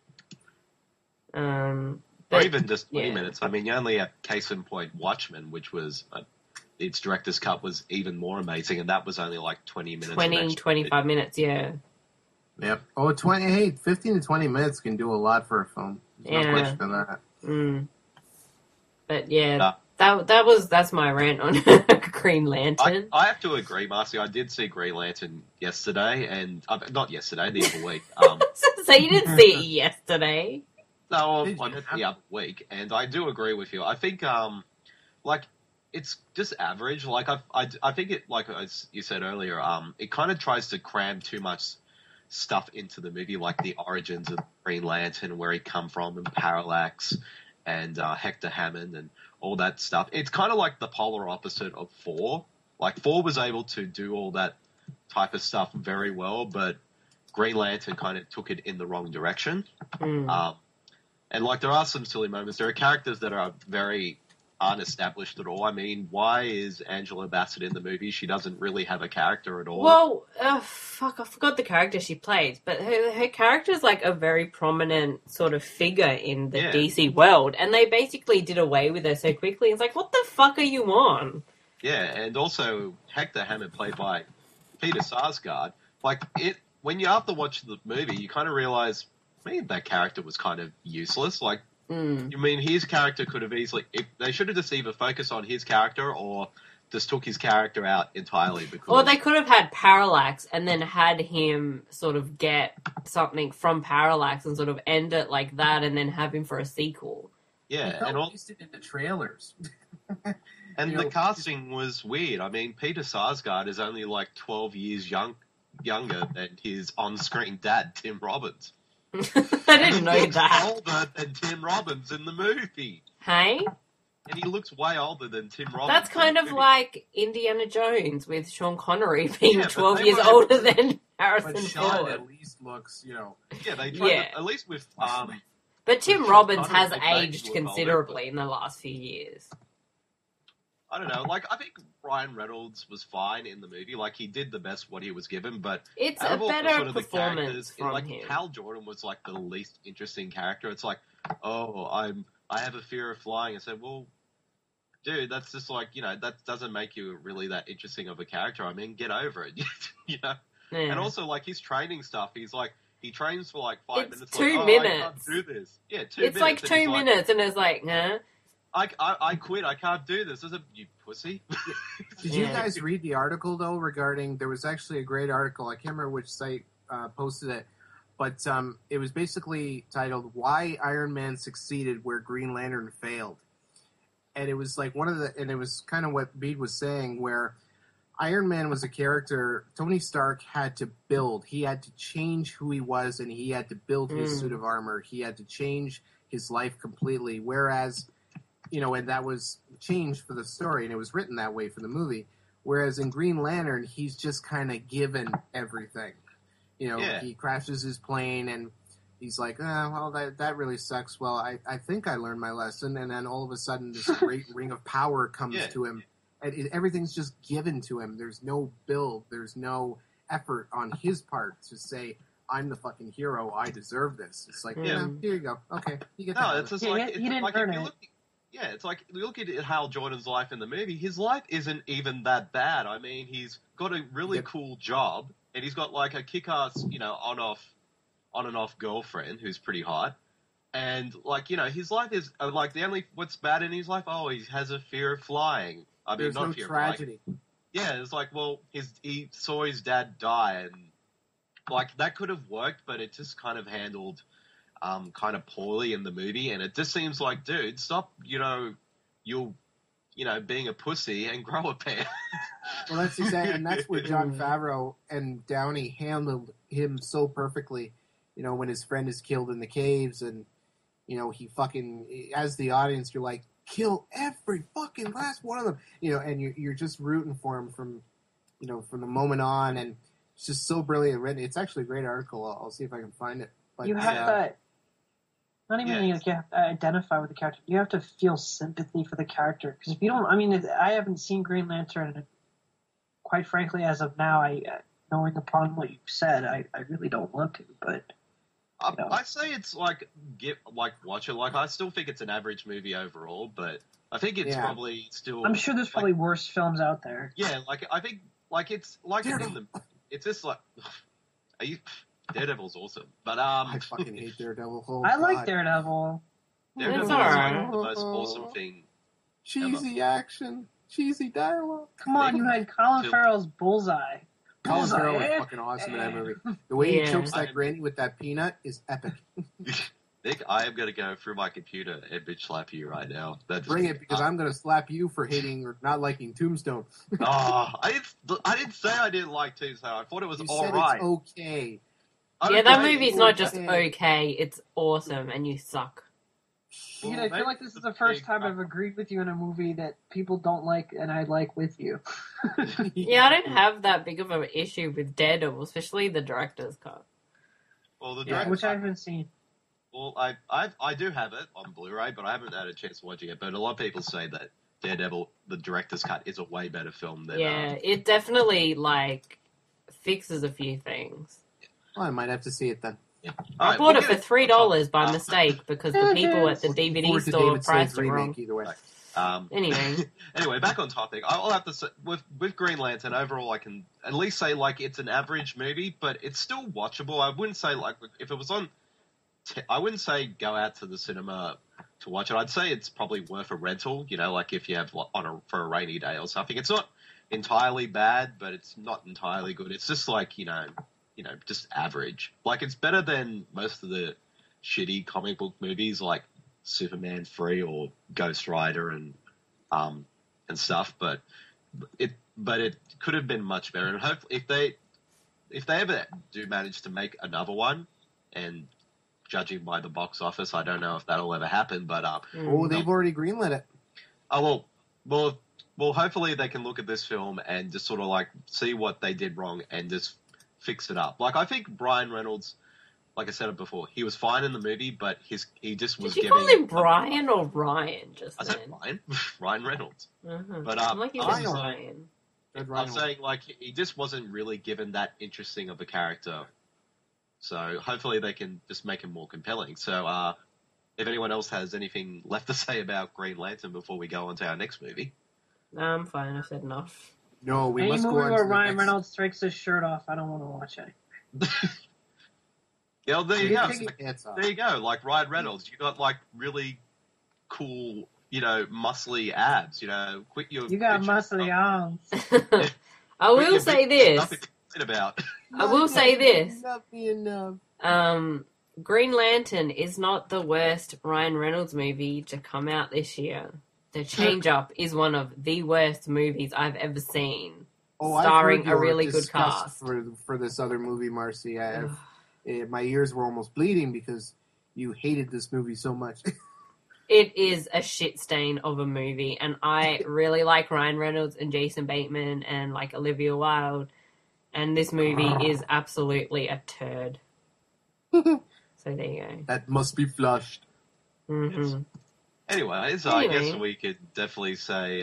Or But, even just 20 yeah. minutes. I mean, you only have case in point Watchmen, which was its director's cut was even more amazing, and that was only like 20 minutes. of 20, extra 25 minutes, yeah. Yep. Oh, 15 to 20 minutes can do a lot for a film. There's Yeah. no question of that. Mm. But, yeah, Yeah. that's my rant on Green Lantern. I have to agree, Marcy. I did see Green Lantern yesterday, and not yesterday, the other week. So you didn't see it yesterday? No, Did I you? meant the other week, and I do agree with you. I think, like, it's just average. Like, I think it, like as you said earlier, it kind of tries to cram too much stuff into the movie, like the origins of Green Lantern, where he come from, and Parallax, and Hector Hammond, and all that stuff. It's kind of like the polar opposite of 4. Like, 4 was able to do all that type of stuff very well, but Green Lantern kind of took it in the wrong direction. And like there are some silly moments. There are characters that are very unestablished at all. I mean, why is Angela Bassett in the movie? She doesn't really have a character at all. Well, fuck, I forgot the character she plays, but her character's like a very prominent sort of figure in the DC world, and they basically did away with her so quickly. It's like, what the fuck are you on? Yeah, and also Hector Hammond, played by Peter Sarsgaard. Like, when you after watch the movie, you kind of realize, man, that character was kind of useless. Like, you mean his character could have easily... they should have just either focused on his character or just took his character out entirely. Because... Or they could have had Parallax and then had him sort of get something from Parallax and sort of end it like that and then have him for a sequel. Yeah, and all it in the trailers. And the casting was weird. I mean, Peter Sarsgaard is only like 12 years younger than his on-screen dad, Tim Robbins. I didn't know that. Older than Tim Robbins in the movie. Hey? And he looks way older than Tim Robbins. That's kind of like Indiana Jones with Sean Connery being 12 years older than Harrison But Sean Ford. at least looks, Yeah, they tried to, at least with... But Tim Sean Robbins Connery, has they tried to aged look older, considerably in the last few years. I don't know. Like, I think Ryan Reynolds was fine in the movie. Like, he did the best what he was given, but It's out a of all better sort of the performance characters, from like him. Hal Jordan was like the least interesting character. It's like, I have a fear of flying. I said, well, dude, that's just like, that doesn't make you really that interesting of a character. I mean, get over it, Yeah. And also, like, his training stuff, he's like, he trains for like 5 It's minutes. 2 like, minutes. I can't do this. Yeah, 2 minutes. It's like and 2 he's minutes, and it's like, huh? I quit. I can't do this. I said, you pussy. Did you guys read the article, though, regarding... There was actually a great article. I can't remember which site posted it. But it was basically titled, Why Iron Man Succeeded Where Green Lantern Failed. And it was like and it was kind of what Bede was saying, where Iron Man was a character Tony Stark had to build. He had to change who he was, and he had to build his suit of armor. He had to change his life completely. Whereas, and that was changed for the story, and it was written that way for the movie. Whereas in Green Lantern, he's just kind of given everything. He crashes his plane, and he's like, well, that really sucks. Well, I think I learned my lesson. And then all of a sudden, this great ring of power comes to him. And everything's just given to him. There's no build. There's no effort on his part to say, I'm the fucking hero. I deserve this. It's like, here you go. Okay, you get that. No, it's just like, it's like if you look... Yeah, it's like, you look at Hal Jordan's life in the movie, his life isn't even that bad. I mean, he's got a really cool job, and he's got like a kick-ass, on and off girlfriend who's pretty hot. And like, his life is like what's bad in his life? Oh, he has a fear of flying. I mean, There's not no fear tragedy. Of flying. Yeah, it's like, well, he saw his dad die, and like that could have worked, but it just kind of handled kind of poorly in the movie, and it just seems like, dude, stop, you're being a pussy and grow a pair. Well, that's exactly, and that's where Jon Favreau and Downey handled him so perfectly. When his friend is killed in the caves, and he fucking, as the audience, you're like, kill every fucking last one of them, and you're just rooting for him from the moment on, and it's just so brilliant written. It's actually a great article. I'll see if I can find it. But you have to. Not even you have to identify with the character. You have to feel sympathy for the character. Because if you don't, I haven't seen Green Lantern, and quite frankly, as of now, knowing upon what you've said, I really don't want to. But I say it's like watch it. Like, I still think it's an average movie overall, but I think it's probably still. I'm sure there's probably worse films out there. Yeah, like I think it's like it's just like, are you? Daredevil's awesome, but I fucking hate Daredevil. Oh, I like Daredevil. Daredevil is alright. like the most awesome thing. Cheesy action, cheesy dialogue. Come on, you had Colin Farrell's Bullseye. Colin Farrell was fucking awesome in that movie. The way he chokes that granny with that peanut is epic. Nick, I am going to go through my computer and bitch slap you right now. Bring it, because I'm going to slap you for hating or not liking Tombstone. I didn't say I didn't like Tombstone. I thought it was all right. It's okay. Yeah, that movie's not just okay, it's awesome, and you suck. You know, I feel like this is the first time I've agreed with you in a movie that people don't like and I like with you. Yeah, I don't have that big of an issue with Daredevil, especially the director's cut. Well, the Yeah, director's which I cut- haven't seen. Well, I do have it on Blu-ray, but I haven't had a chance to watching it. But a lot of people say that Daredevil, the director's cut, is a way better film than. Yeah, it definitely, like, fixes a few things. Well, I might have to see it then. I bought it for $3 by mistake because the people at the DVD Forward to store David priced Say's it wrong. remake either way. Anyway. Anyway, back on topic. I'll have to say, with Green Lantern, overall, I can at least say, like, it's an average movie, but it's still watchable. I wouldn't say, like, if it was on... I wouldn't say go out to the cinema to watch it. I'd say it's probably worth a rental, you know, like if you have for a rainy day or something. It's not entirely bad, but it's not entirely good. It's just like, you know, just average. Like, it's better than most of the shitty comic book movies like Superman 3 or Ghost Rider and stuff, but it could have been much better. And hopefully if they ever do manage to make another one, and judging by the box office, I don't know if that'll ever happen, but Oh, they've already greenlit it. oh well, hopefully they can look at this film and just sort of like see what they did wrong and just fix it up. Like, I think Brian Reynolds, like I said it before, he was fine in the movie, but he just was Did you giving. call him Brian or Ryan just I said then? Ryan Reynolds. But But, like you I said know- Ryan. Red I'm Rhino. saying, like, he just wasn't really given that interesting of a character. So hopefully they can just make him more compelling. So if anyone else has anything left to say about Green Lantern before we go on to our next movie. No, I'm fine. I've said enough. No, we Any must go movie on where to the Ryan next- Reynolds takes his shirt off, I don't want to watch it. Yeah, well, there you Take go. his pants off. There you go. Like Ryan Reynolds, you got like really cool, you know, muscly abs. You know, quit your. You got quit your- muscly arms. I quit will your say big- this. Nothing to complain about. I will say this. Not me enough. Green Lantern is not the worst Ryan Reynolds movie to come out this year. The Change Up is one of the worst movies I've ever seen. Oh, I've Starring heard a your really good disgust cast. for this other movie, Marcy. My ears were almost bleeding because you hated this movie so much. It is a shit stain of a movie, and I really like Ryan Reynolds and Jason Bateman and like Olivia Wilde, and this movie is absolutely a turd. So there you go. That must be flushed. Mm-hmm. Anyways, I guess Anyway. we could definitely say,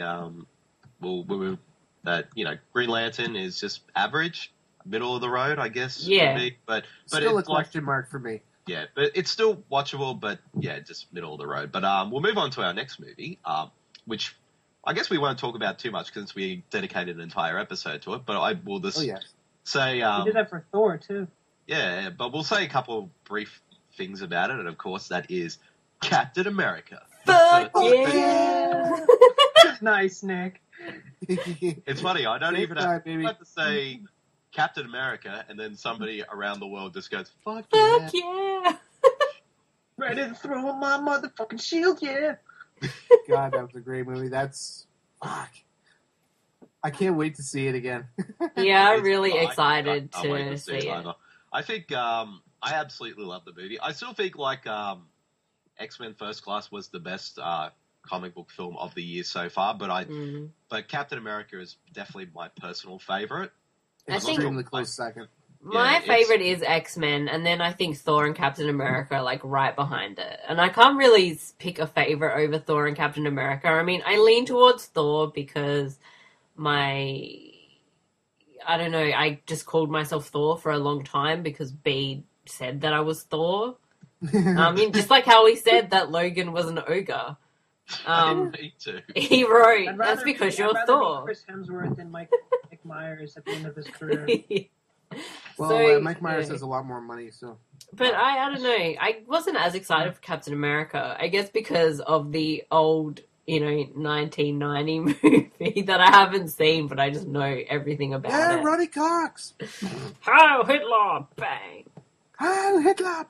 that, you know, Green Lantern is just average, middle of the road, I guess. Yeah. Would be. But Still a it's like, question mark for me. yeah, but it's still watchable, but yeah, just middle of the road. But we'll move on to our next movie, which I guess we won't talk about too much since we dedicated an entire episode to it. But I will just Oh yeah. say, He did that for Thor, too. yeah, but we'll say a couple of brief things about it, and of course that is Captain America. Fuck The- yeah! Nice, Nick. It's funny, I don't Great even time, have, baby. to say Captain America, and then somebody around the world just goes, fuck Fuck yeah. yeah! Ready to throw my motherfucking shield, yeah. God, that was a great movie. That's fuck. I can't wait to see it again. Yeah, I'm It's really fine. excited I can't wait to see it it. either. I think I absolutely love the movie. I still think like X-Men First Class was the best comic book film of the year so far, but Captain America is definitely my personal favorite. I think- Extremely close second. My it's- favorite is X-Men, and then I think Thor and Captain America are like right behind it. And I can't really pick a favorite over Thor and Captain America. I mean, I lean towards Thor because I don't know, I just called myself Thor for a long time because B said that I was Thor. I mean, just like how he said that Logan was an ogre. I didn't need to. He wrote, I'd that's rather because be, you're I'd rather Thor. be Chris Hemsworth than Mike Myers at the end of his career. Well, So, Mike Myers yeah. has a lot more money, so But I don't know. I wasn't as excited for Captain America. I guess because of the old, 1990 movie that I haven't seen, but I just know everything about yeah, it. Ronnie Cox. Heil Hitler! Bang! Heil Hitler.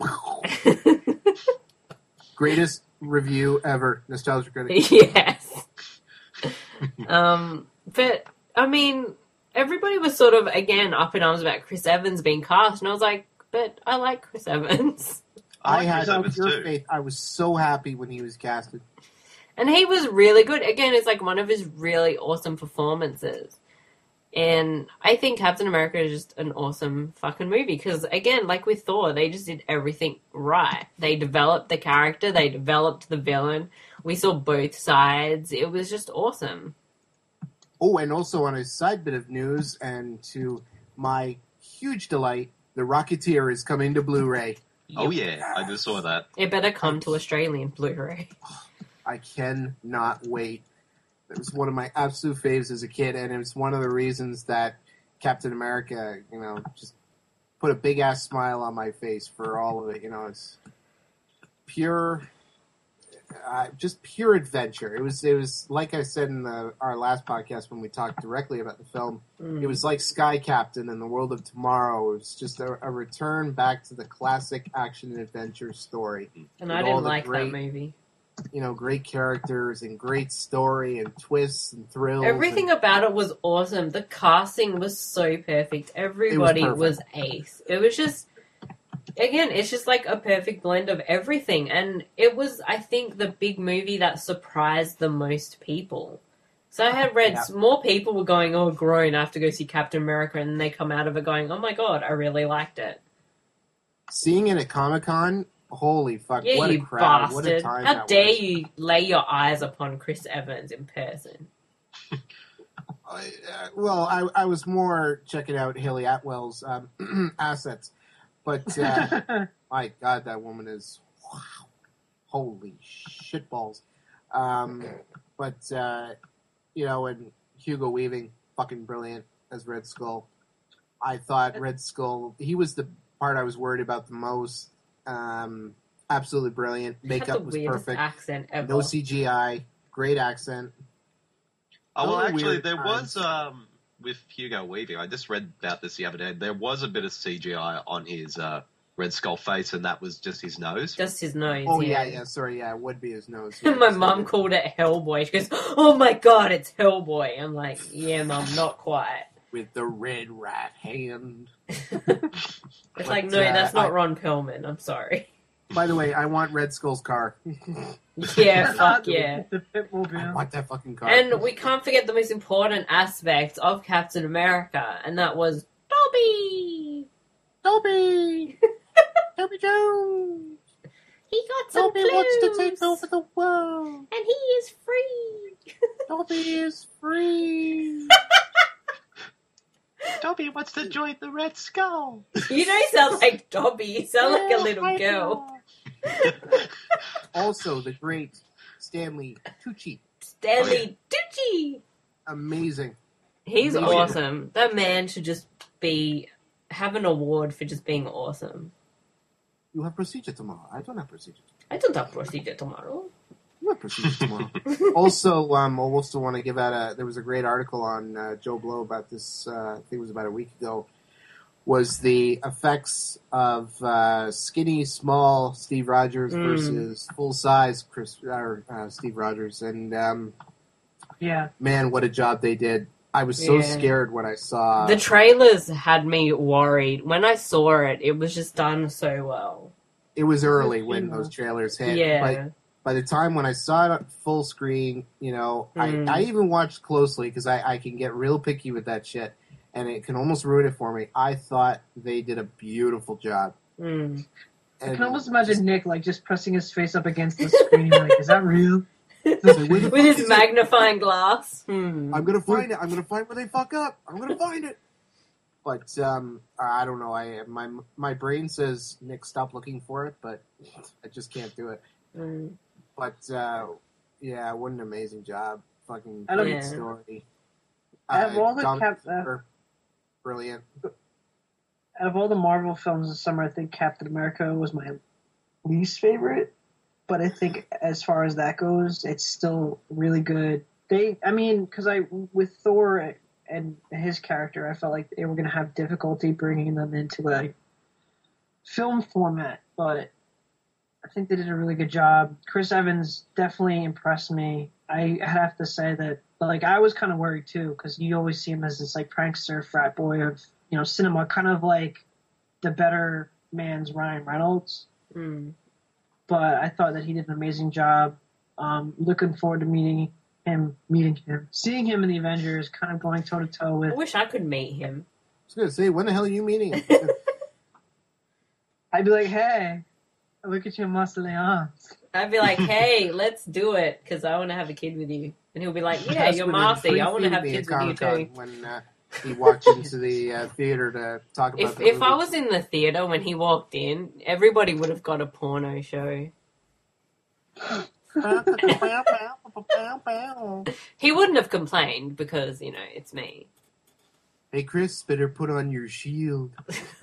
Greatest review ever. Nostalgia Critic. Yes. But, I mean, everybody was sort of, again, up in arms about Chris Evans being cast, and I was like, but I like Chris Evans. I I like had Chris Evans pure too. faith. I was so happy when he was casted. And he was really good. Again, it's like one of his really awesome performances. And I think Captain America is just an awesome fucking movie. Because, again, like with Thor, they just did everything right. They developed the character. They developed the villain. We saw both sides. It was just awesome. Oh, and also on a side bit of news, and to my huge delight, The Rocketeer is coming to Blu-ray. Oh Yep. yeah, I just saw that. It better come to Australian Blu-ray. I cannot wait. It was one of my absolute faves as a kid, and it was one of the reasons that Captain America, just put a big-ass smile on my face for all of it. It's pure, just pure adventure. It was like I said in our last podcast when we talked directly about the film, It was like Sky Captain in the World of Tomorrow. It was just a return back to the classic action and adventure story. And with I all didn't the like great, that movie. Great characters and great story and twists and thrills. Everything and, about it was awesome. The casting was so perfect. Everybody perfect. was ace. It was just, again, it's just like a perfect blend of everything. And it was, I think, the big movie that surprised the most people. So I had read more people were going, oh, grown, I have to go see Captain America. And then they come out of it going, oh my God, I really liked it. Seeing it at Comic-Con, holy fuck, Yeah, what a you crowd. What a bastard. time How that dare was. you lay your eyes upon Chris Evans in person? I was more checking out Haley Atwell's assets. But, my God, that woman is, wow, holy shitballs. And Hugo Weaving, fucking brilliant as Red Skull. I thought Red Skull, he was the part I was worried about the most. Absolutely brilliant. Makeup was perfect. Accent ever. No CGI. Great accent. Oh well, Totally actually, weird there times. was with Hugo Weaving. I just read about this the other day. There was a bit of CGI on his Red Skull face, and that was just his nose. Just his nose. Oh, yeah. It would be his nose. My mum called it Hellboy. She goes, oh my God, it's Hellboy. I'm like, yeah, Mum, not quite. With the red right hand. It's like, no, that's not Ron Perlman. I'm sorry. By the way, I want Red Skull's car. Yeah, fuck yeah. The Pitmobile. I want that fucking car. And we can't forget the most important aspect of Captain America, and that was Dobby. Dobby! Dobby Jones! He got some Dobby clues, wants to take over the world. and he is free. Dobby is free. Dobby wants to join the Red Skull. You don't sound like Dobby. You sound like a little girl. Also, the great Stanley Tucci. Stanley Tucci. Amazing. He's Amazing. awesome. That man should just have an award for just being awesome. You have procedure tomorrow. I don't have procedure. I don't have procedure tomorrow. You have procedure tomorrow. Also, I also want to give out there was a great article on Joe Blow about this, I think it was about a week ago, was the effects of skinny, small Steve Rogers versus full-size Steve Rogers. And, Yeah. man, what a job they did. I was so scared when I saw... The trailers had me worried. When I saw it, it was just done so well. It was early when those trailers hit. Yeah. But by the time when I saw it on full screen, I even watched closely because I can get real picky with that shit, and it can almost ruin it for me. I thought they did a beautiful job. Mm. I can almost imagine Nick just pressing his face up against the screen, like, is that real? With his magnifying glass. I'm gonna find it. I'm gonna find where they fuck up. I'm gonna find it. But I don't know. My brain says, Nick, stop looking for it, but I just can't do it. But what an amazing job! Fucking great story. Out of all the brilliant. Out of all the Marvel films this summer, I think Captain America was my least favorite. But I think as far as that goes, it's still really good. Because with Thor and his character, I felt like they were going to have difficulty bringing them into a film format. But I think they did a really good job. Chris Evans definitely impressed me. I have to say that, I was kind of worried too, because you always see him as this prankster frat boy of cinema, kind of like the better man's Ryan Reynolds. Mm. but I thought that he did an amazing job. Looking forward to seeing him in the Avengers, kind of going toe to toe I with. wish I could meet him. I was gonna say, when the hell are you meeting him? I'd be like, hey, look at your muscly arms. I'd be like, hey, let's do it, because I want to have a kid with you. And he'll be like, yeah, That's you're what Marcy. I want to pre-feeded have me at kids with you Comic-Con too. when he walked into the theater to talk about the If I movie. was in the theater when he walked in, everybody would have got a porno show. He wouldn't have complained because, you know, it's me. Hey, Chris, better put on your shield.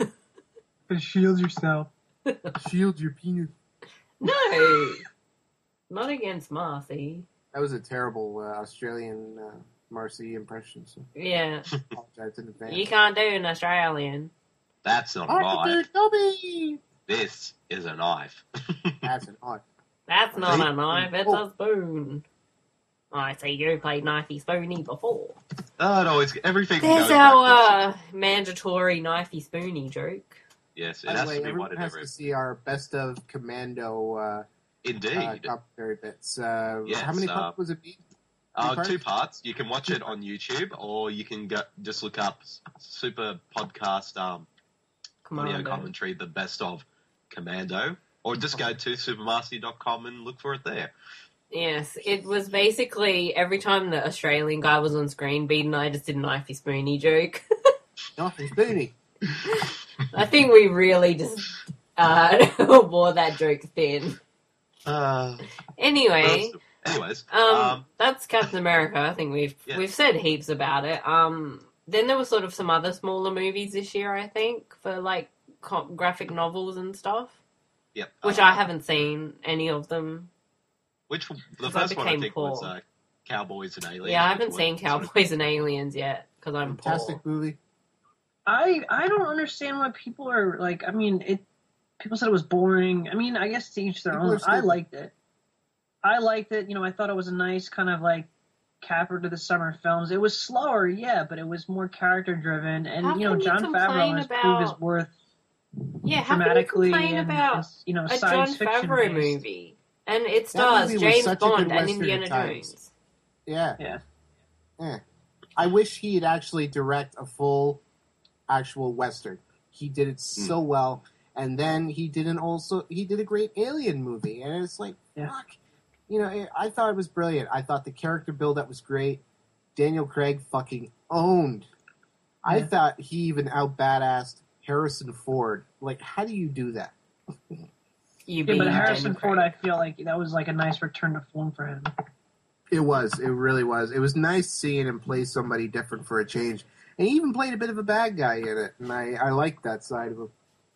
Shield yourself. Shield your penis. No, not against Marcy. That was a terrible Australian Marcy impression, so Yeah, I apologize in advance. you can't do an Australian. That's not a I knife. can do Toby! This is a knife. That's an odd. That's not See? a knife, it's Oh. a spoon. I see you played knifey spoony before. Oh, no, it's everything. There's goes backwards. our mandatory knifey spoony joke. Yes, it By the has way, to be everyone one in has every. to see our best of Commando Indeed. commentary bits. Yes, how many parts was it? parts? 2 parts. You can watch it on YouTube, or you can just look up Super Podcast audio Commando. commentary, the best of Commando, or just go to supermastery.com and look for it there. Yes, it was basically every time the Australian guy was on screen, Bede and I just did a knifey spoony joke. Nothing spoony. I think we really just wore that joke thin. Anyway, Anyways, that's Captain America. I think Yeah. we've said heaps about it. Then there were sort of some other smaller movies this year, I think, for like graphic novels and stuff, yep. which I haven't seen any of them. The 'cause first I one I became think poor. was Cowboys and Aliens. Yeah, I haven't which seen was sort of- Cowboys and Aliens yet because I'm Fantastic poor. movie. I don't understand why people are like. I mean, people said it was boring. I mean, I guess to each their People own. are stupid. I liked it. You know, I thought it was a nice kind of like capper to the summer films. It was slower, yeah, but it was more character driven. And How you know, can you Jon complain Favreau has proved his about- worth Yeah, how can you dramatically complain and about you know, a Jon science fiction Favreau based. movie? And it stars movie was James such a Bond good and Western Indiana at times. Jones. Yeah. Yeah. I wish he'd actually direct a full actual Western. He did it so well. And then he did a great Alien movie. And it's like, Yeah. fuck. You know, I thought it was brilliant. I thought the character build-up was great. Daniel Craig fucking owned. I Yeah. thought he even out-badassed Harrison Ford. Like, how do you do that? You Yeah, being but Harrison Daniel Ford, Craig. I feel like that was like a nice return to form for him. It was. It really was. It was nice seeing him play somebody different for a change. And he even played a bit of a bad guy in it. And I liked that side of him.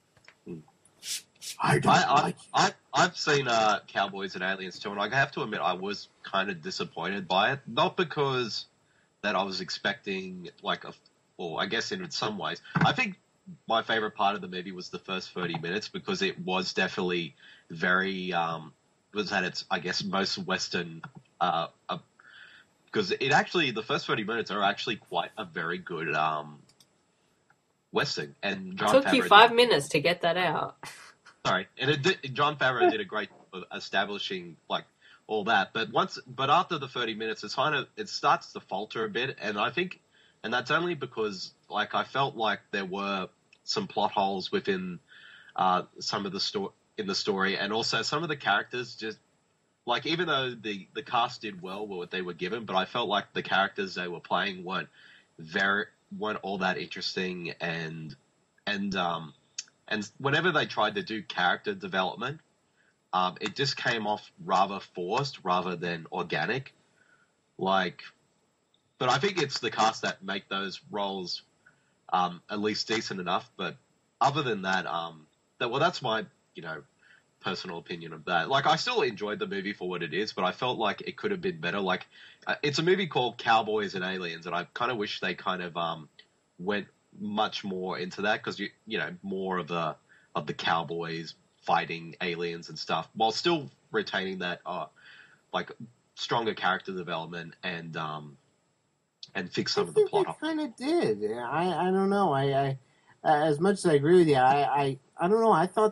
I've seen Cowboys and Aliens too, and I have to admit I was kind of disappointed by it. Not because that I was expecting well, I guess in some ways. I think my favorite part of the movie was the first 30 minutes because it was definitely very was at its, I guess, most Western. Because the first 30 minutes are actually quite a very good Western, and Jon Took you Favreau 5 minutes to get that out. Sorry, and Jon Favreau did a great job of establishing all that. But after the 30 minutes, it starts to falter a bit, and I think, and that's only because I felt like there were some plot holes within some of the story, and also some of the characters just even though the cast did well with what they were given, but I felt like the characters they were playing weren't all that interesting, and whenever they tried to do character development, it just came off rather forced rather than organic. But I think it's the cast that make those roles at least decent enough. But other than that, that's my personal opinion of that. I still enjoyed the movie for what it is, but I felt like it could have been better. It's a movie called Cowboys and Aliens, and I kind of wish they kind of went much more into that because more of the cowboys fighting aliens and stuff, while still retaining that stronger character development and fix some of the plot. I kind of did. I don't know. I as much as I agree with you, I don't know. I thought they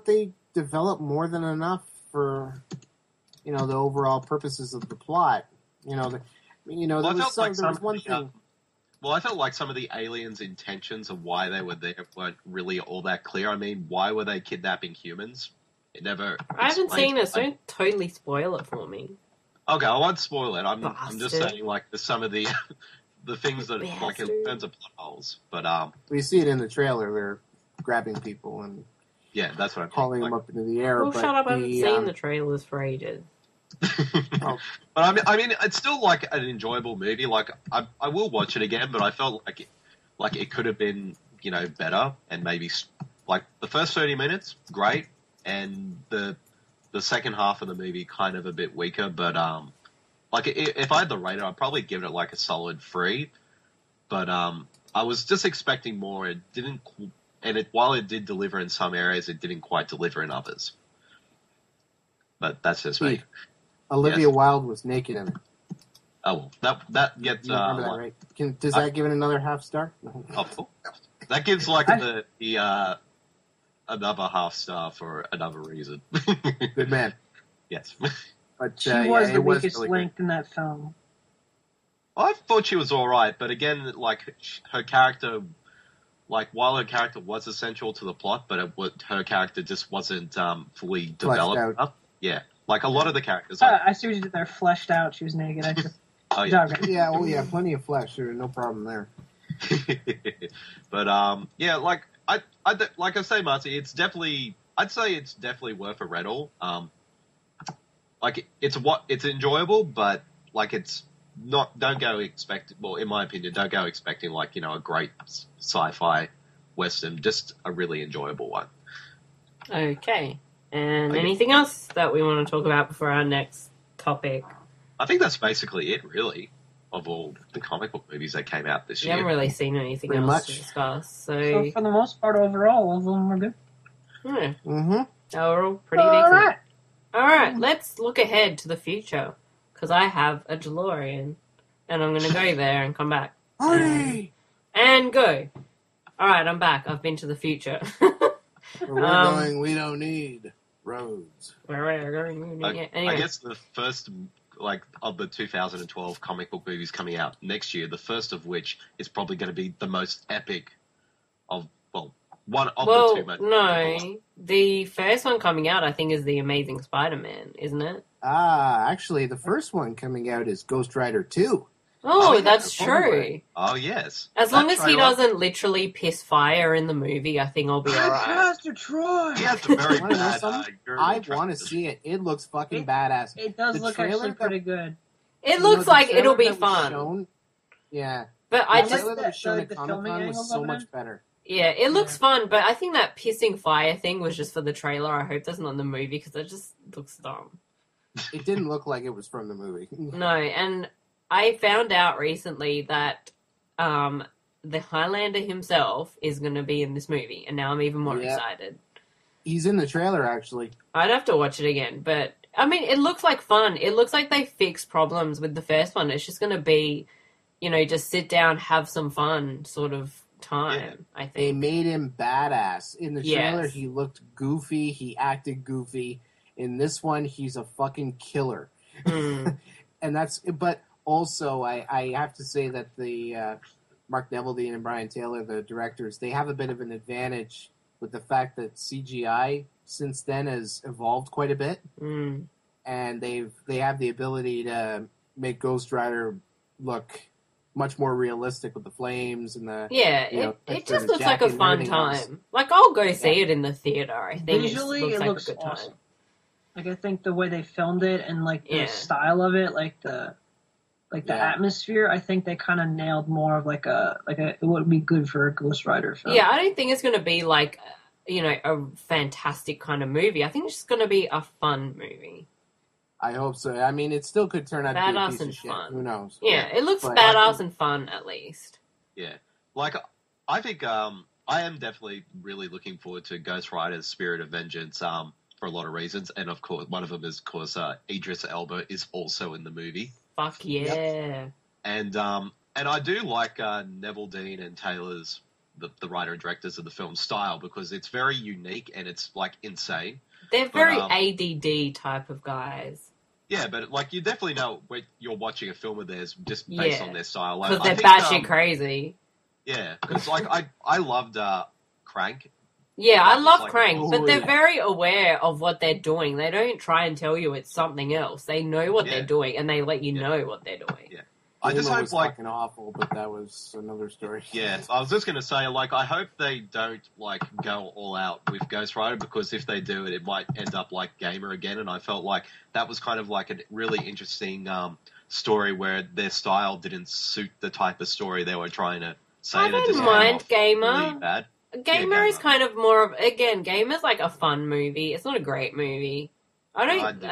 develop more than enough for, the overall purposes of the plot. There was one thing. Well, I felt like some of the aliens' intentions of why they were there weren't really all that clear. I mean, why were they kidnapping humans? It never. I haven't seen it, so don't totally spoil it for me. Okay, I won't spoil it. I'm just Bastard. saying, like, some of the the things that, like, in Bastard. terms of plot holes. But We see it in the trailer. They're grabbing people and yeah, that's what I'm hauling them up into the air. Oh, but shut up! I haven't seen the the trailers for ages. But I mean, it's still like an enjoyable movie. Like, I will watch it again, but I felt like it could have been, better, and maybe like the first 30 minutes, great, and the second half of the movie kind of a bit weaker. But like if I had the rating, I'd probably give it like a solid 3. But I was just expecting more. It didn't, and while it did deliver in some areas, it didn't quite deliver in others. But that's just me. Olivia Wilde was naked in it. Oh, well, that gets. You remember that, right? Does that give it another half star? Helpful. That gives like the another half star for another reason. Good man. Yes. But She was it the was weakest really link in that film. I thought she was all right, but again, like her character, like while her character was essential to the plot, but her character just wasn't fully developed out. enough. Yeah, like a lot of the characters. I see what you did there. Fleshed out. She was naked. I just. Oh yeah. Yeah, yeah, plenty of flesh. There's no problem there. But yeah, like like I say, Marty, I'd say it's definitely worth a rental. Like it's enjoyable, but like it's not. Don't go expect. Well, in my opinion, don't go expecting like a great sci-fi western. Just a really enjoyable one. Okay. And anything else that we want to talk about before our next topic? I think that's basically it, really, of all the comic book movies that came out this We year. haven't really seen anything Pretty else much. to discuss. So for the most part, overall, all of them were good. Yeah, Mm-hmm. they were all pretty All decent. right. Alright, let's look ahead to the future. Because I have a DeLorean. And I'm going to go there and come back. Hurry! And go. Alright, I'm back. I've been to the future. Where we're going, we don't need roads. Where we're going. Yeah, anyway. I guess the first, like, of the 2012 comic book movies coming out next year, the first of which is probably going to be the most epic of, well, one of the two most. No. The first one coming out, I think, is The Amazing Spider-Man, isn't it? Actually, the first one coming out is Ghost Rider 2. Oh, yeah, that's the true. Oh, yes. As long as he trailer- doesn't literally piss fire in the movie, I think I'll be alright. Master Troy. He has a very Wanna know bad. something? urine I want to transport. see it. It looks fucking badass. It does The look trailer actually that- pretty good. It looks the like trailer it'll be that was fun. shown- yeah. But I The just, trailer that was shown the at filming Comic-Con angles was so of much it? better. yeah, it looks Yeah. fun, but I think that pissing fire thing was just for the trailer. I hope that's not in the movie because it just looks dumb. It didn't look like it was from the movie. No, and I found out recently that the Highlander himself is going to be in this movie, and now I'm even more Yeah. excited. He's in the trailer, actually. I'd have to watch it again, but I mean, it looks like fun. It looks like they fixed problems with the first one. It's just going to be, just sit down, have some fun sort of time, I They think. made him badass. In the trailer, Yes. he looked goofy. He acted goofy. In this one, he's a fucking killer. Mm. And but also, I have to say that the Mark Neveldine and Brian Taylor, the directors, they have a bit of an advantage with the fact that CGI since then has evolved quite a bit, Mm. and they have the ability to make Ghost Rider look much more realistic with the flames and the Yeah, you it the just looks like a jacket and fun everything else. time. Like, I'll go see it in the theater. I think Visually, it it looks looks like a good awesome. time. Like I think the way they filmed it and like the Yeah. style of it, like the Yeah. atmosphere, I think they kind of nailed more of like a it would be good for a Ghost Rider film. Yeah, I don't think it's going to be like, a fantastic kind of movie. I think it's just going to be a fun movie. I hope so. I mean, it still could turn out to be a Badass piece and of shit. fun. Who knows? Yeah, it looks But badass and fun at least. Yeah. Like, I think I am definitely really looking forward to Ghost Rider's Spirit of Vengeance for a lot of reasons. And, of course, one of them is, of course, Idris Elba is also in the movie. Fuck yeah. And I do like Neville Dean and Taylor's, the writer and directors of the film, style, because it's very unique and it's, like, insane. They're very But, ADD type of guys. Yeah, but like you definitely know when you're watching a film of theirs just based Yeah. on their style. Like, Because I they're think, batshit crazy. Yeah, because like I loved Crank. Yeah, That I was, love like, Crank, oh, but they're yeah. very aware of what they're doing. They don't try and tell you it's something else. They know what Yeah. they're doing, and they let you Yeah. know what they're doing. Yeah. I just Demo hope was like fucking awful, but that was another story. yeah, I was just gonna say like I hope they don't like go all out with Ghost Rider because if they do it might end up like Gamer again, and I felt like that was kind of like a really interesting story where their style didn't suit the type of story they were trying to say. I and it don't just came mind off Gamer. really bad. Gamer is Gamer. kind of more of, again, Gamer's like a fun movie. It's not a great movie. I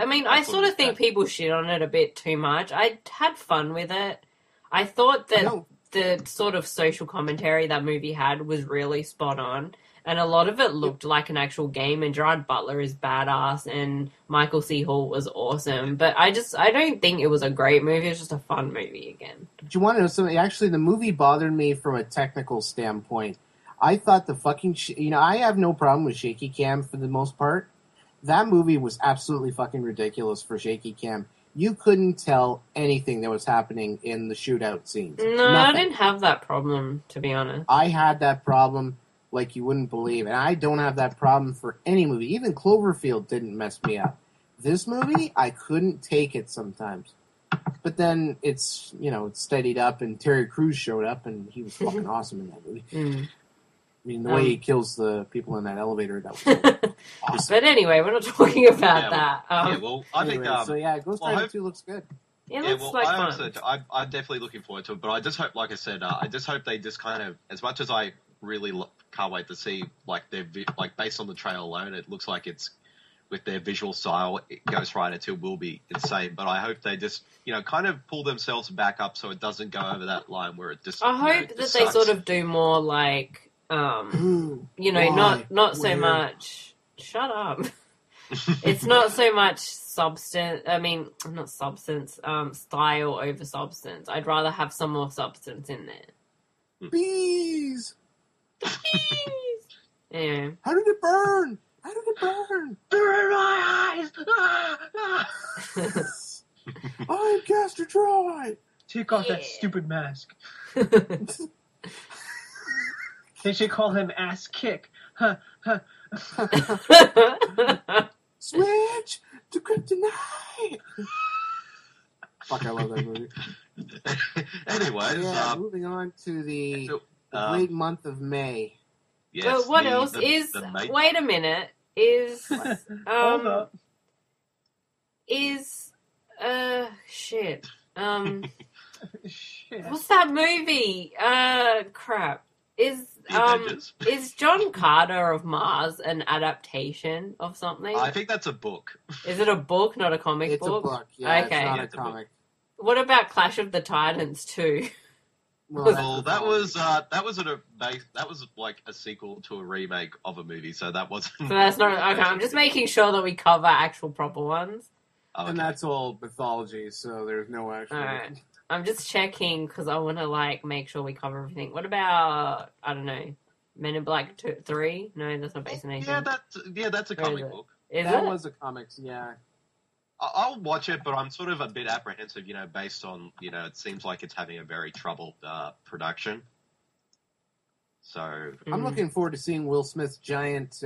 I thought sort it was of think bad. people shit on it a bit too much. I had fun with it. I thought that No. the sort of social commentary that movie had was really spot on. And a lot of it looked like an actual game, and Gerard Butler is badass, and Michael C. Hall was awesome. But I don't think it was a great movie. It was just a fun movie again. Do you want to know something? Actually, the movie bothered me from a technical standpoint. I thought the fucking I have no problem with shaky cam for the most part. That movie was absolutely fucking ridiculous for shaky cam. You couldn't tell anything that was happening in the shootout scenes. No, I Nothing. didn't have that problem, to be honest. I had that problem like you wouldn't believe, and I don't have that problem for any movie. Even Cloverfield didn't mess me up. This movie, I couldn't take it sometimes. But then it's steadied up, and Terry Crews showed up, and he was fucking awesome in that movie. Mm. I mean, the way he kills the people in that elevator, that was awesome. But anyway, we're not talking about Yeah, that. Yeah, well, I think Anyway, so yeah, Ghost well, Rider 2 looks good. it yeah, looks well, like I fun. also, I'm definitely looking forward to it, but I just hope, like I said, I just hope they just kind of, as much as I really can't wait to see, like, like based on the trailer alone, it looks like it's, with their visual style, Ghost Rider 2 will be insane, but I hope they just, kind of pull themselves back up so it doesn't go over that line where it just, I hope that just they sucks. sort of do more like, Why? not so Where? much. Shut up. It's not so much substance. I mean, not substance. Style over substance. I'd rather have some more substance in there. Bees! Yeah. How did it burn? How did it burn? They're in my eyes! I'm Castor Troy! Take off that Yeah. stupid mask. They should call him Ass Kick. Switch to Kryptonite! Fuck, I love that movie. Anyways, Yeah, moving on to the great month of May. yes, But what the- else the- is? the mate- Wait a minute. Is Hold up. is shit. Shit. What's that movie? Crap. Is The Avengers. is John Carter of Mars an adaptation of something? I think that's a book. Is it a book, not a comic It's book? a book, yeah, Okay. it's not Yeah, a it's a book. comic. What about Clash of the Titans 2? Well, that was like a sequel to a remake of a movie, so that wasn't. So that's not okay. I'm just making sure that we cover actual proper ones. Oh, okay. And that's all mythology, so there's no actual... Alright. I'm just checking because I want to make sure we cover everything. What about I don't know, Men in Black 3? No, that's not based on anything. that's a Where is comic it? book. Is that it? was a comics, yeah. I'll watch it, but I'm sort of a bit apprehensive, based on, it seems like it's having a very troubled production. So, I'm looking forward to seeing Will Smith's giant,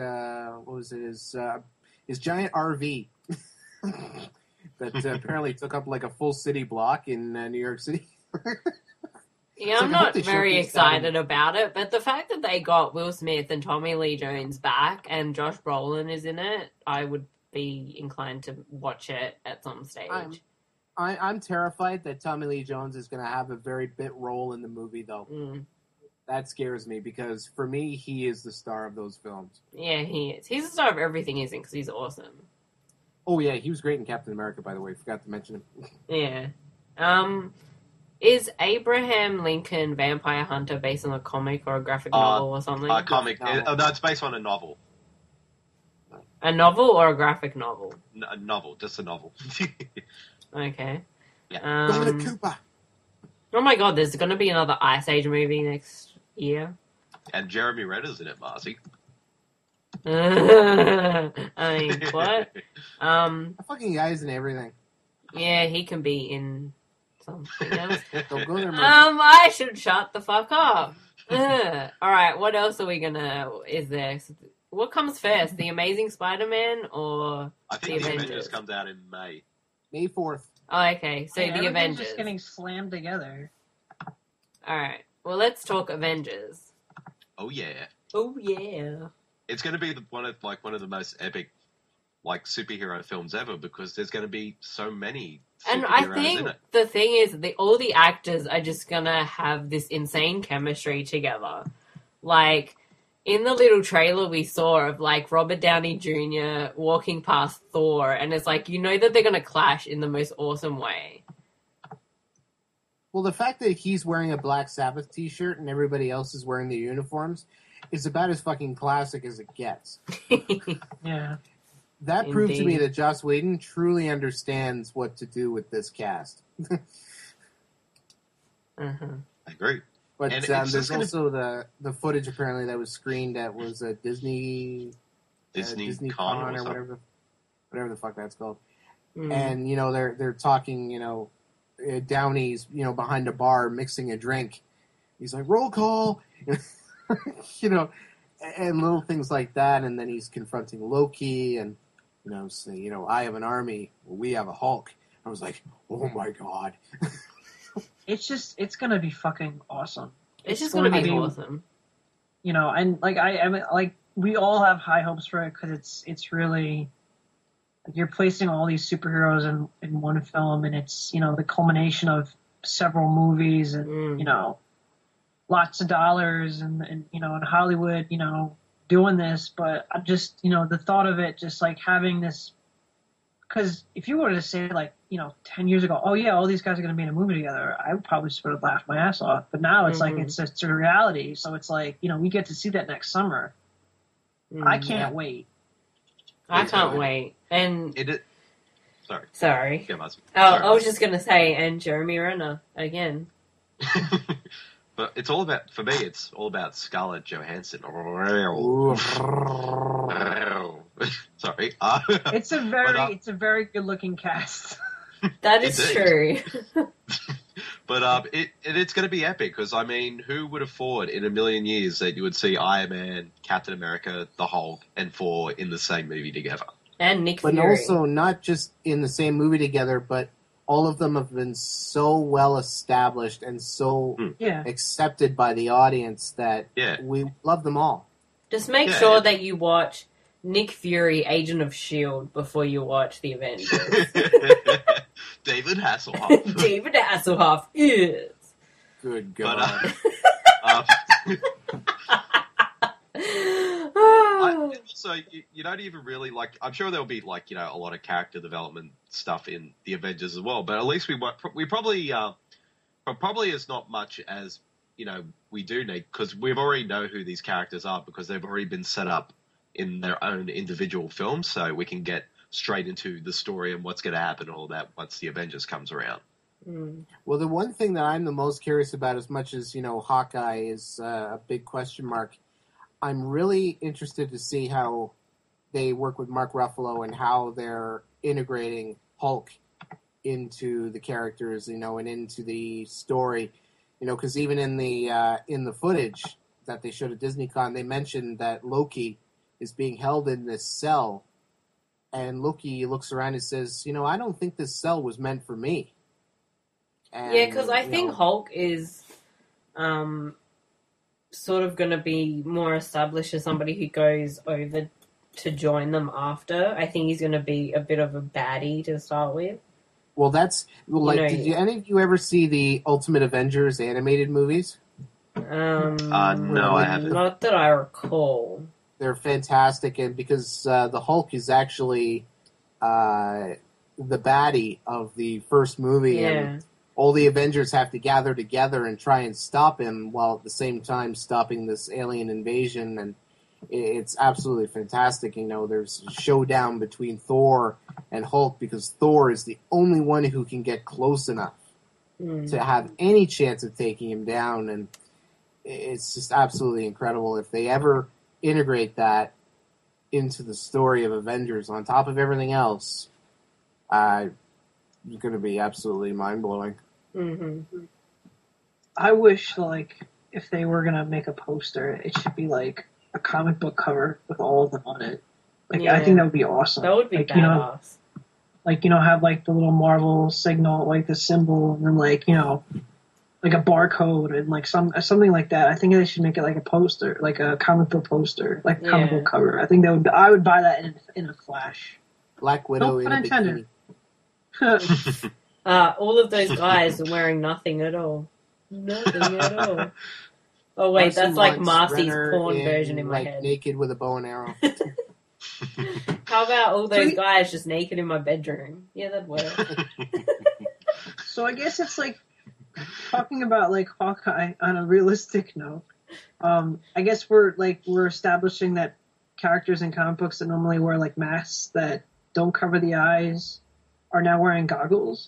his giant RV that apparently took up like a full city block in New York City. Yeah, It's I'm like, I hope not they very showcase that excited about it, but the fact that they got Will Smith and Tommy Lee Jones back and Josh Brolin is in it, I would be inclined to watch it at some stage. I'm terrified that Tommy Lee Jones is going to have a very bit role in the movie, though. Mm. That scares me because for me, he is the star of those films. Yeah, he is. He's the star of everything he's in because he's awesome. Oh yeah, he was great in Captain America, by the way. Forgot to mention him. Yeah. Is Abraham Lincoln Vampire Hunter based on a comic or a graphic novel or something? comic. Novel. No, it's based on a novel. A novel or a graphic novel? A novel, just a novel. Okay. Yeah. Dominic Cooper. Oh my god, there's going to be another Ice Age movie next year. And Jeremy Renner's in it, Marcy. I mean, what? That fucking guy's in everything. Yeah, he can be in something else. Don't go there, Murphy. I should shut the fuck up. Alright, what else are we gonna... Is there... What comes first? The Amazing Spider-Man or I the think the Avengers? Avengers comes out in May. May 4th. Oh, okay. So the Everything's Avengers. just getting slammed together. Alright. Well, let's talk Avengers. Oh yeah, Oh, yeah. it's going to be one of the most epic superhero films ever because there's going to be so many And I superheroes in think it. the thing is, all the actors are just gonna have this insane chemistry together. Like, in the little trailer we saw of, like, Robert Downey Jr. walking past Thor, and it's like, you know that they're gonna clash in the most awesome way. Well, the fact that he's wearing a Black Sabbath t-shirt and everybody else is wearing their uniforms is about as fucking classic as it gets. Yeah. That proved to me Indeed. that Joss Whedon truly understands what to do with this cast. Uh-huh. I agree. But And it's there's just gonna- also the footage apparently that was screened at was a Disney Con or whatever the fuck that's called. Mm. And they're talking, Downey's behind a bar mixing a drink. He's like, roll call, and little things like that. And then he's confronting Loki and say, I have an army, we have a Hulk. I was like, oh my god. It's gonna be fucking awesome. It's just gonna be going awesome. And like I mean, like we all have high hopes for it because it's really like you're placing all these superheroes in one film, and it's the culmination of several movies and lots of dollars and in Hollywood doing this. But I just the thought of it just like having this, because if you were to say like 10 years ago, oh yeah, all these guys are going to be in a movie together, I would probably sort of laugh my ass off. But now it's like it's a reality, so it's like we get to see that next summer. I can't wait. I can't wait. And Sorry. sorry. Yeah, Muzzy. I was just gonna say, and Jeremy Renner again. But it's all about Scarlett Johansson. Ooh. Sorry. It's a very good looking cast. That is Indeed. true. But it's going to be epic because, I mean, who would have thought in a million years that you would see Iron Man, Captain America, the Hulk, and Thor in the same movie together? And Nick But Fury. also not just in the same movie together, but all of them have been so well established and so Yeah. accepted by the audience that we love them all. Just make Yeah. sure that you watch Nick Fury, Agent of S.H.I.E.L.D. before you watch The Avengers. David Hasselhoff. David Hasselhoff is. Good But, God. So you don't even really I'm sure there'll be a lot of character development stuff in the Avengers as well, but at least we probably as not much as we do need, because we already know who these characters are because they've already been set up in their own individual films, so we can get straight into the story and what's going to happen and all that once the Avengers comes around. Well, the one thing that I'm the most curious about, as much as Hawkeye is a big question mark, I'm really interested to see how they work with Mark Ruffalo and how they're integrating Hulk into the characters, and into the story, because even in the footage that they showed at DisneyCon, they mentioned that Loki is being held in this cell, and Loki looks around and says, I don't think this cell was meant for me. And, Yeah, because I think Hulk is sort of going to be more established as somebody who goes over to join them after. I think he's going to be a bit of a baddie to start with. Well, did any of you ever see the Ultimate Avengers animated movies? No, I haven't. Not that I recall. They're fantastic, and because the Hulk is actually the baddie of the first movie, and all the Avengers have to gather together and try and stop him, while at the same time stopping this alien invasion, and it's absolutely fantastic. There's a showdown between Thor and Hulk because Thor is the only one who can get close enough to have any chance of taking him down, and it's just absolutely incredible. If they ever integrate that into the story of Avengers on top of everything else, it's going to be absolutely mind-blowing. Mm-hmm. I wish, like, if they were gonna make a poster, it should be like a comic book cover with all of them on it. Like, Yeah. I think that would be awesome. That would be like, badass. Have like the little Marvel signal, like the symbol, and then like like a barcode and like something like that. I think they should make it like a poster, like a comic book poster, like a comic book cover. I think I would buy that in a flash. Black Widow No in a pun bikini. All of those guys are wearing nothing at all. Nothing at all. Oh wait, Carson that's like Wentz, Marcy's Renner porn version in my like, head. naked with a bow and arrow. How about all those So- guys just naked in my bedroom? Yeah, that'd work. So I guess it's like talking about like Hawkeye on a realistic note. I guess we're establishing that characters in comic books that normally wear like masks that don't cover the eyes are now wearing goggles,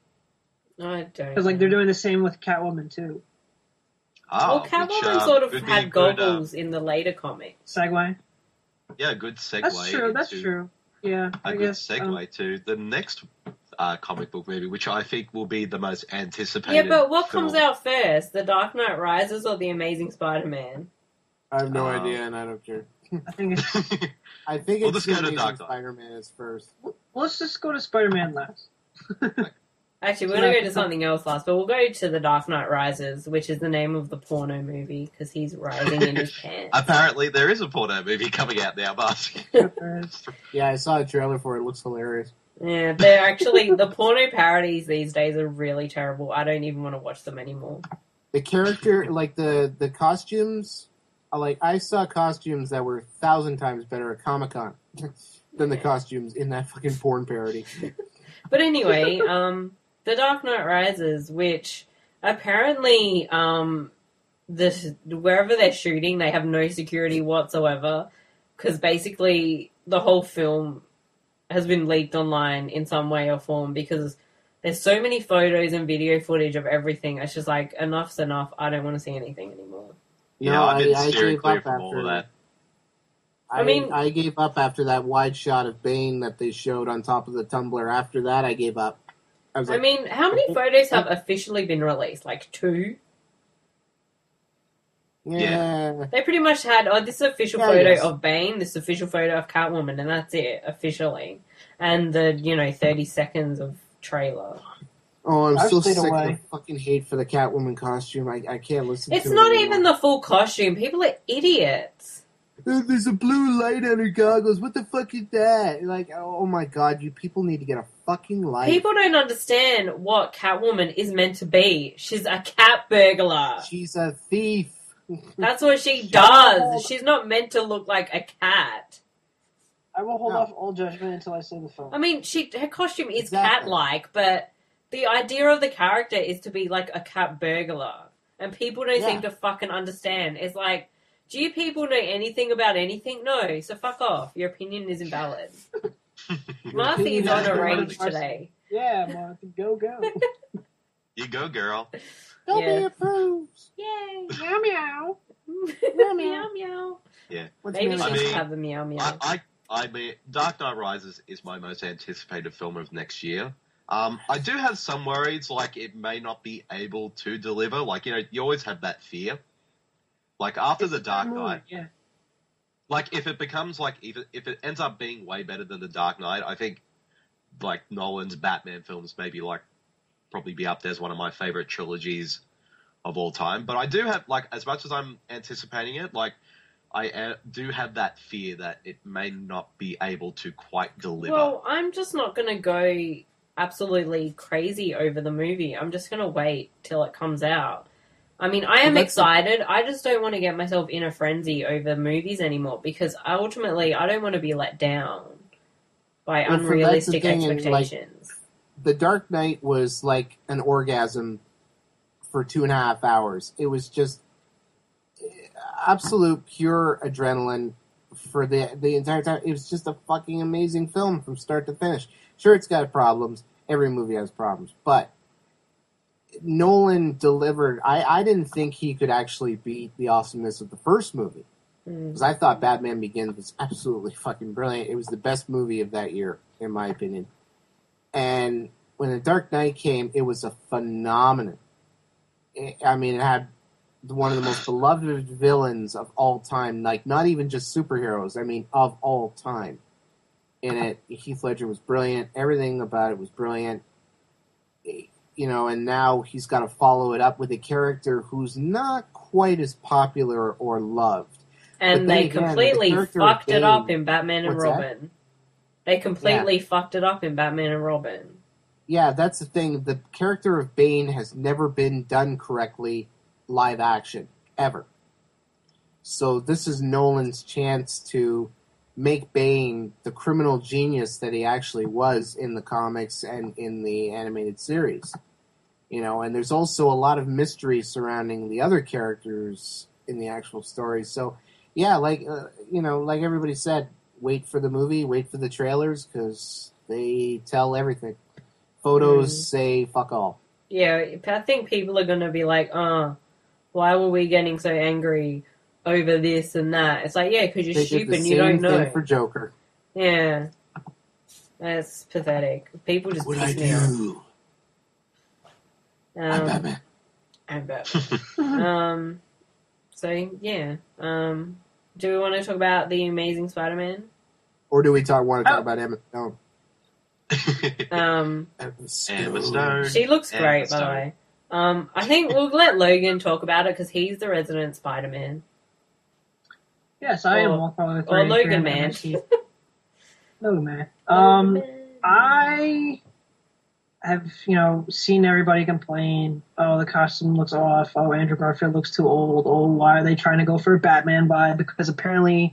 I don't. because like they're doing the same with Catwoman too. Well, which, Catwoman sort of could be a had good, goggles in the later comics. Segway. good segue. That's true. That's into true. Yeah, A I good guess. segue to the next comic book movie, which I think will be the most anticipated. Yeah, but what film. comes out first, The Dark Knight Rises or The Amazing Spider-Man? I have no Oh. idea, and I don't care. I think it's. I think We'll it's just go to Amazing Dark Knight. Spider-Man is first. Let's just go to Spider-Man last. Actually, we're going to go to something else last, but we'll go to The Dark Knight Rises, which is the name of the porno movie, because he's rising in his pants. Apparently, there is a porno movie coming out now, but Yeah, I saw a trailer for it. It looks hilarious. Yeah, they're actually, the porno parodies these days are really terrible. I don't even want to watch them anymore. The character, like the costumes, I saw costumes that were 1,000 times better at Comic-Con than the costumes in that fucking porn parody. But anyway, The Dark Knight Rises, which apparently wherever they're shooting, they have no security whatsoever, because basically the whole film has been leaked online in some way or form, because there's so many photos and video footage of everything. It's just like, enough's enough. I don't want to see anything anymore. yeah, I've been steering gave clear up from all of that. I mean- I gave up after that wide shot of Bane that they showed on top of the Tumblr. After that, I gave up. I was I like, mean, how many photos have officially been released? Like 2? yeah. They pretty much had, this is an official Yeah, photo yes. of Bane, this is official photo of Catwoman, and that's it, officially. And the, 30 seconds of trailer. Oh, I'm I've so stayed sick away. of the fucking hate for the Catwoman costume. I can't listen to it. It's not anymore. even the full costume. People are idiots. There's a blue light on her goggles. What the fuck is that? Like, oh my god, you people need to get a fucking life. People don't understand what Catwoman is meant to be. She's a cat burglar. She's a thief. That's what she does. She's not meant to look like a cat. I will hold No. off all judgment until I see the film. I mean, her costume is Exactly. cat-like, but the idea of the character is to be like a cat burglar. And people don't Yeah. seem to fucking understand. It's like, do you people know anything about anything? No, so fuck off. Your opinion is invalid. Marcy's on a rage today. Yeah, Martha, go. You go, girl. Don't Yeah. be approved. Yay! Meow meow. meow meow. What's Maybe Mary- she I should mean, have the meow meow. I mean, Dark Knight Rises is my most anticipated film of next year. I do have some worries, like it may not be able to deliver. Like, you always have that fear. Like, after The Dark Knight, Yeah. like, if it becomes, like, if it ends up being way better than The Dark Knight, I think, like, Nolan's Batman films maybe, like, probably be up there as one of my favorite trilogies of all time. But I do have, like, as much as I'm anticipating it, like, I do have that fear that it may not be able to quite deliver. Well, I'm just not going to go absolutely crazy over the movie. I'm just going to wait till it comes out. I mean, I am Well, that's the- excited. I just don't want to get myself in a frenzy over movies anymore, because ultimately I don't want to be let down by Well, that's the unrealistic thing, and, like, expectations. The Dark Knight was like an orgasm for 2.5 hours. It was just absolute pure adrenaline for the entire time. It was just a fucking amazing film from start to finish. Sure, it's got problems. Every movie has problems, but Nolan delivered. I didn't think he could actually beat the awesomeness of the first movie. Because I thought Batman Begins was absolutely fucking brilliant. It was the best movie of that year, in my opinion. And when The Dark Knight came, it was a phenomenon. It had one of the most beloved villains of all time, like not even just superheroes, of all time. In it, Heath Ledger was brilliant. Everything about it was brilliant. And now he's got to follow it up with a character who's not quite as popular or loved. And they completely fucked it up in Batman and Robin. They completely fucked it up in Batman and Robin. Yeah, that's the thing. The character of Bane has never been done correctly live action, ever. So this is Nolan's chance to make Bane the criminal genius that he actually was in the comics and in the animated series. And there's also a lot of mystery surrounding the other characters in the actual story. So, yeah, like everybody said, wait for the movie, wait for the trailers, because they tell everything. Photos say fuck all. Yeah, I think people are going to be like, why were we getting so angry over this and that? It's like, yeah, because you're stupid and you don't know. Same thing for Joker. Yeah. That's pathetic. People just What did I do? I'm Batman. I'm Batman. So, yeah. Do we want to talk about The Amazing Spider-Man? Or do we want to talk about Emma Stone? Emma Stone. She looks great, by the way. I think we'll let Logan talk about it because he's the resident Spider-Man. Yes, I am more probably Or Logan Man. Logan Man. I have, seen everybody complain, oh, the costume looks off, oh, Andrew Garfield looks too old, oh, why are they trying to go for a Batman vibe? Because apparently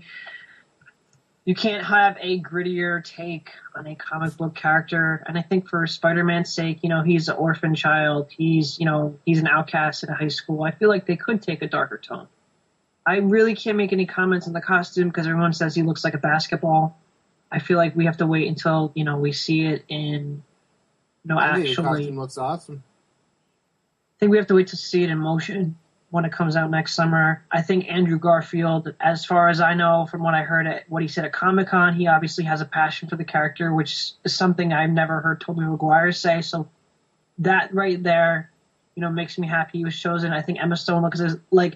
you can't have a grittier take on a comic book character. And I think for Spider-Man's sake, he's an orphan child. He's an outcast in high school. I feel like they could take a darker tone. I really can't make any comments on the costume because everyone says he looks like a basketball. I feel like we have to wait until, we see it in, I think the costume looks awesome. I think we have to wait to see it in motion when it comes out next summer. I think Andrew Garfield, as far as I know from what I heard at what he said at Comic-Con, he obviously has a passion for the character, which is something I've never heard Tobey Maguire say. So that right there, makes me happy he was chosen. I think Emma Stone looks like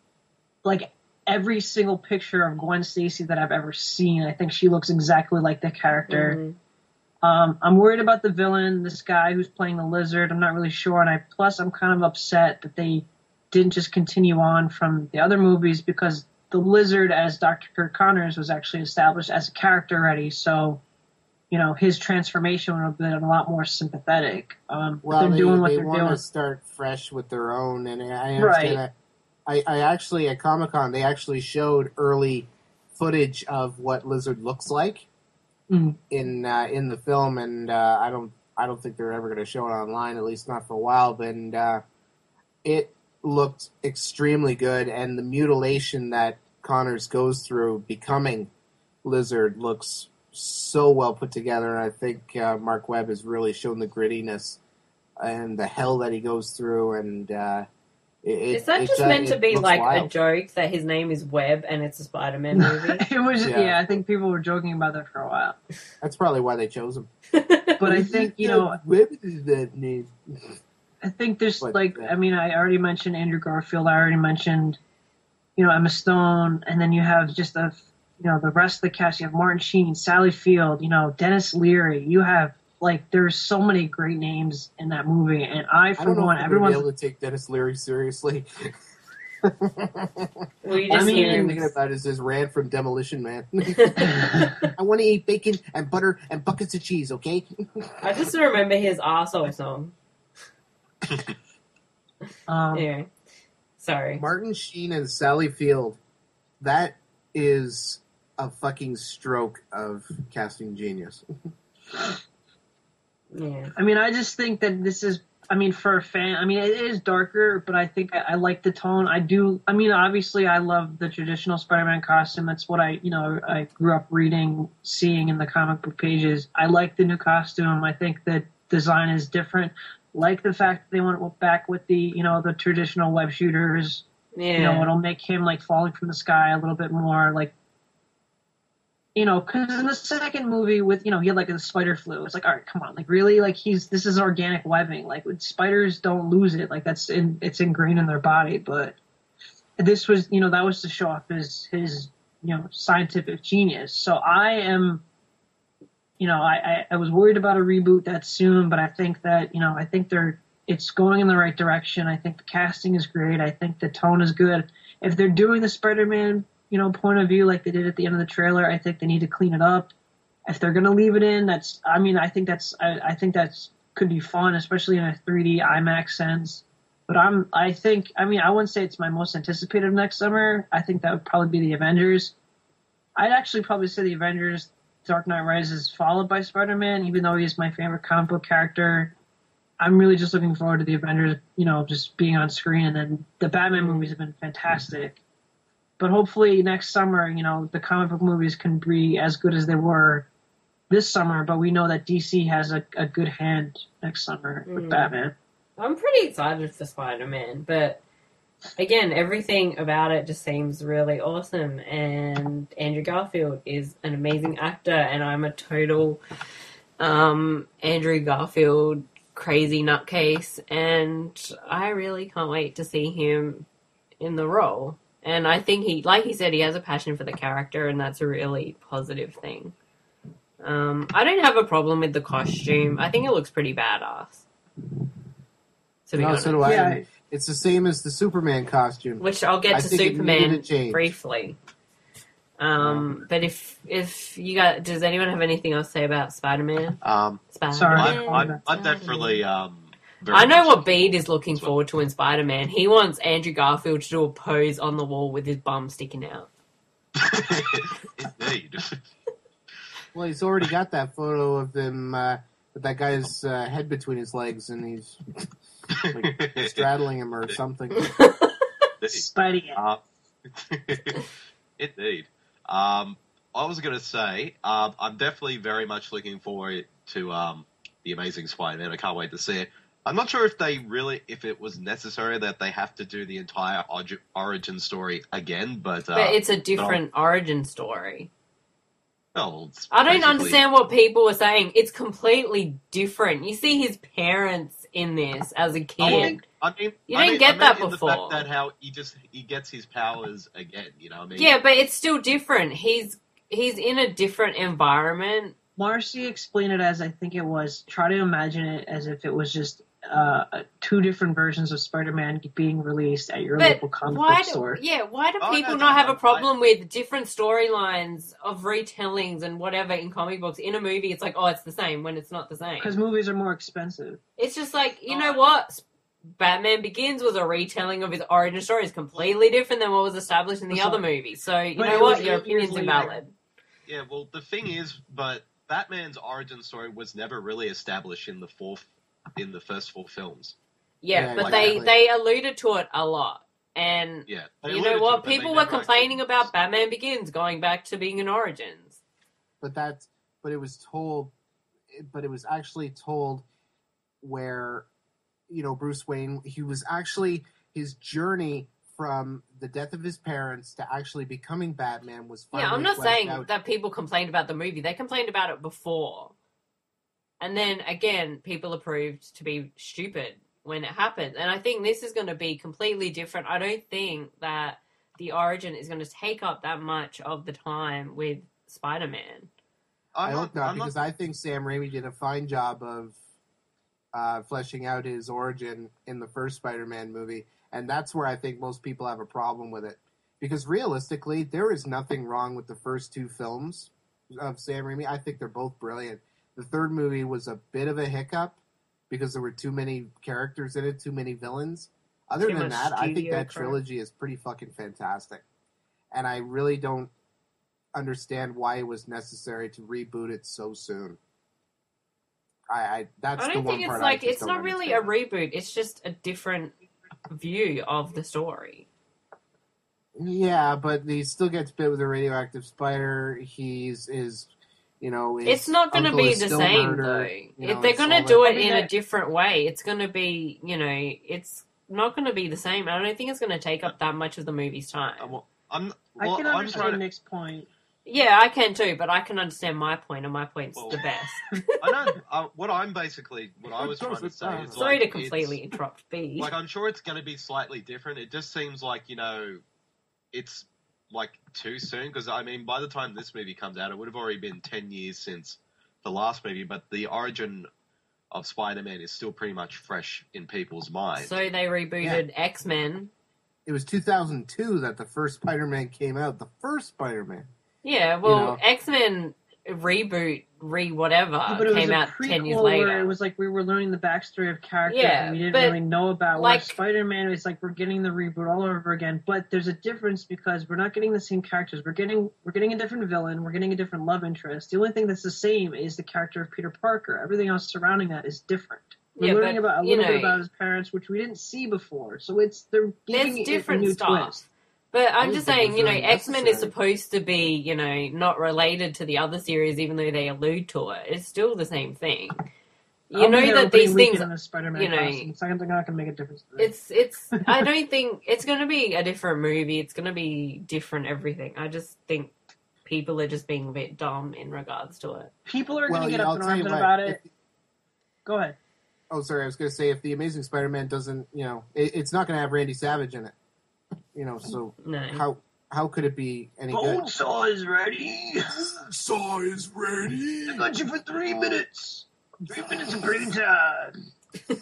every single picture of Gwen Stacy that I've ever seen. I think she looks exactly like the character. Mm-hmm. I'm worried about the villain, this guy who's playing the Lizard. I'm not really sure, and I'm kind of upset that they didn't just continue on from the other movies because the Lizard as Dr. Kirk Connors was actually established as a character already, so his transformation would have been a lot more sympathetic. Well, they want to start fresh with their own, and I understand that. I actually at Comic-Con they actually showed early footage of what Lizard looks like in the film, and I don't think they're ever going to show it online, at least not for a while. But it looked extremely good, and the mutilation that Connors goes through becoming Lizard looks so well put together. And I think Mark Webb has really shown the grittiness and the hell that he goes through, and. Is that just meant to be like wild. A joke that his name is Webb and it's a Spider-Man movie? It was, yeah. I think people were joking about that for a while. That's probably why they chose him. But I think, Webb is that name. I think there's I already mentioned Andrew Garfield. I already mentioned, Emma Stone, and then you have just the rest of the cast. You have Martin Sheen, Sally Field, Dennis Leary. You have. There's so many great names in that movie, and everyone's able to take Dennis Leary seriously. Thinking about is this Rand from Demolition Man. I want to eat bacon and butter and buckets of cheese, okay? I just remember his arsehole song. Anyway, sorry. Martin Sheen and Sally Field. That is a fucking stroke of casting genius. Yeah. I just think that this is, for a fan, it is darker, but I think I like the tone. I do, obviously I love the traditional Spider-Man costume. That's what I grew up reading, seeing in the comic book pages. I like the new costume. I think the design is different. Like the fact that they went back with the, the traditional web shooters, Yeah. You know, it'll make him like falling from the sky a little bit more, like, you know, because in the second movie with, you know, he had like a spider flu. It's like, all right, come on, like really, like this is organic webbing. Like spiders don't lose it, like it's ingrained in their body. But this was, you know, that was to show off his you know, scientific genius. So I am, you know, I was worried about a reboot that soon, but I think that, you know, I think it's going in the right direction. I think the casting is great. I think the tone is good. If they're doing the Spider-Man, you know, point of view like they did at the end of the trailer, I think they need to clean it up. If they're going to leave it in, I think that's could be fun, especially in a 3D IMAX sense. But I wouldn't say it's my most anticipated next summer. I think that would probably be the Avengers. I'd actually probably say the Avengers, Dark Knight Rises, followed by Spider-Man, even though he's my favorite comic book character. I'm really just looking forward to the Avengers, you know, just being on screen. And then the Batman movies have been fantastic. But hopefully next summer, you know, the comic book movies can be as good as they were this summer. But we know that DC has a good hand next summer with Batman. I'm pretty excited for Spider-Man, but again, everything about it just seems really awesome. And Andrew Garfield is an amazing actor, and I'm a total Andrew Garfield crazy nutcase, and I really can't wait to see him in the role. And I think he, like he said, he has a passion for the character, and that's a really positive thing. I don't have a problem with the costume. I think it looks pretty badass. To be honest. So do I. Yeah. It's the same as the Superman costume. Which I'll get I to think it needed Superman a change. briefly. But if you got, does anyone have anything else to say about Spider-Man? Sorry. Spider-Man. I'm definitely very I know much what looking Bede is looking as well. forward to in Spider-Man. He wants Andrew Garfield to do a pose on the wall with his bum sticking out. Indeed. Well, he's already got that photo of him with that guy's head between his legs, and he's like straddling him or something. Spidey. Indeed. I was going to say, I'm definitely very much looking forward to The Amazing Spider-Man. I can't wait to see it. I'm not sure if it was necessary that they have to do the entire origin story again, but But it's a different origin story. It's I don't basically- understand what people were saying. It's completely different. You see his parents in this as a kid. You didn't get that in before. The fact that how he gets his powers again, you know what I mean? Yeah, but it's still different. He's in a different environment. Marcy explained it as I think it was. Try to imagine it as if it was just two different versions of Spider-Man being released at your local comic book store. Why do Oh, people no, not have no, a problem with different storylines of retellings and whatever in comic books? In a movie, it's like, oh, it's the same when it's not the same. Because movies are more expensive. It's just like, you know what? Batman Begins was a retelling of his origin story. It's completely different than what was established in the other movie. So, you But know it what? was Your 8 years opinion's later. invalid. Yeah, well, the thing is, but Batman's origin story was never really established in the first four films. Yeah, Yeah, but exactly. they alluded to it a lot. And Yeah. they you know alluded to what? it, but they People were never complaining actually- about Batman Begins going back to being an Origins. But it was actually told where, you know, Bruce Wayne, he was actually, his journey from the death of his parents to actually becoming Batman was finally Yeah, I'm not fleshed saying out. that people complained about the movie. They complained about it before. And then, again, people are proved to be stupid when it happens. And I think this is going to be completely different. I don't think that the origin is going to take up that much of the time with Spider-Man. I hope not, because I think Sam Raimi did a fine job of fleshing out his origin in the first Spider-Man movie, and that's where I think most people have a problem with it. Because realistically, there is nothing wrong with the first two films of Sam Raimi. I think they're both brilliant. The third movie was a bit of a hiccup because there were too many characters in it, too many villains. Other Too than much that, I think studio that crap. trilogy is pretty fucking fantastic. And I really don't understand why it was necessary to reboot it so soon. That's I the don't one think part it's I like, just it's don't not really a understand. reboot. It's just a different view of the story. Yeah, but he still gets bit with a radioactive spider. His It's not going to uncle be is the still same, murdered. though. You know, If they're it's going to all do that- it in a different way, it's going to be, it's not going to be the same. I don't think it's going to take up that much of the movie's time. I can I'm understand trying to, Nick's point. Yeah, I can too, but I can understand my point, and my point's Well, the best. I know what I was trying to say is Sorry like, to completely interrupt B. Like, I'm sure it's going to be slightly different. It just seems like, it's like too soon, because I mean, by the time this movie comes out, it would have already been 10 years since the last movie, but the origin of Spider-Man is still pretty much fresh in people's minds. So they rebooted X-Men. It was 2002 that the first Spider-Man came out. The first Spider-Man. Yeah, well, X-Men reboot, whatever, But it was came a out prequel 10 years later. where it was like we were learning the backstory of characters Yeah, and we didn't but, really know about. like- Where Spider-Man is like we're getting the reboot all over again, but there's a difference because we're not getting the same characters. We're getting a different villain. We're getting a different love interest. The only thing that's the same is the character of Peter Parker. Everything else surrounding that is different. We're learning about a little bit about his parents, which we didn't see before. So they're giving There's it different a new stuff. twist. But I'm I just think saying, it's really X-Men is necessary. supposed to be, not related to the other series, even though they allude to it. It's still the same thing. You I'll be know there that opening these weekend things, in a Spider-Man you know, costume, so they're not going to make a difference. To that. it's. I don't think it's going to be a different movie. It's going to be different everything. I just think people are just being a bit dumb in regards to it. People are going Well, to get I'll up in tell you arms what, about it. Go ahead. Oh, sorry. I was going to say, if the Amazing Spider-Man doesn't, it's not going to have Randy Savage in it. So No. how could it be any good? Bonesaw is ready. Saw is ready. I got you for 3 minutes. 3 minutes of green time.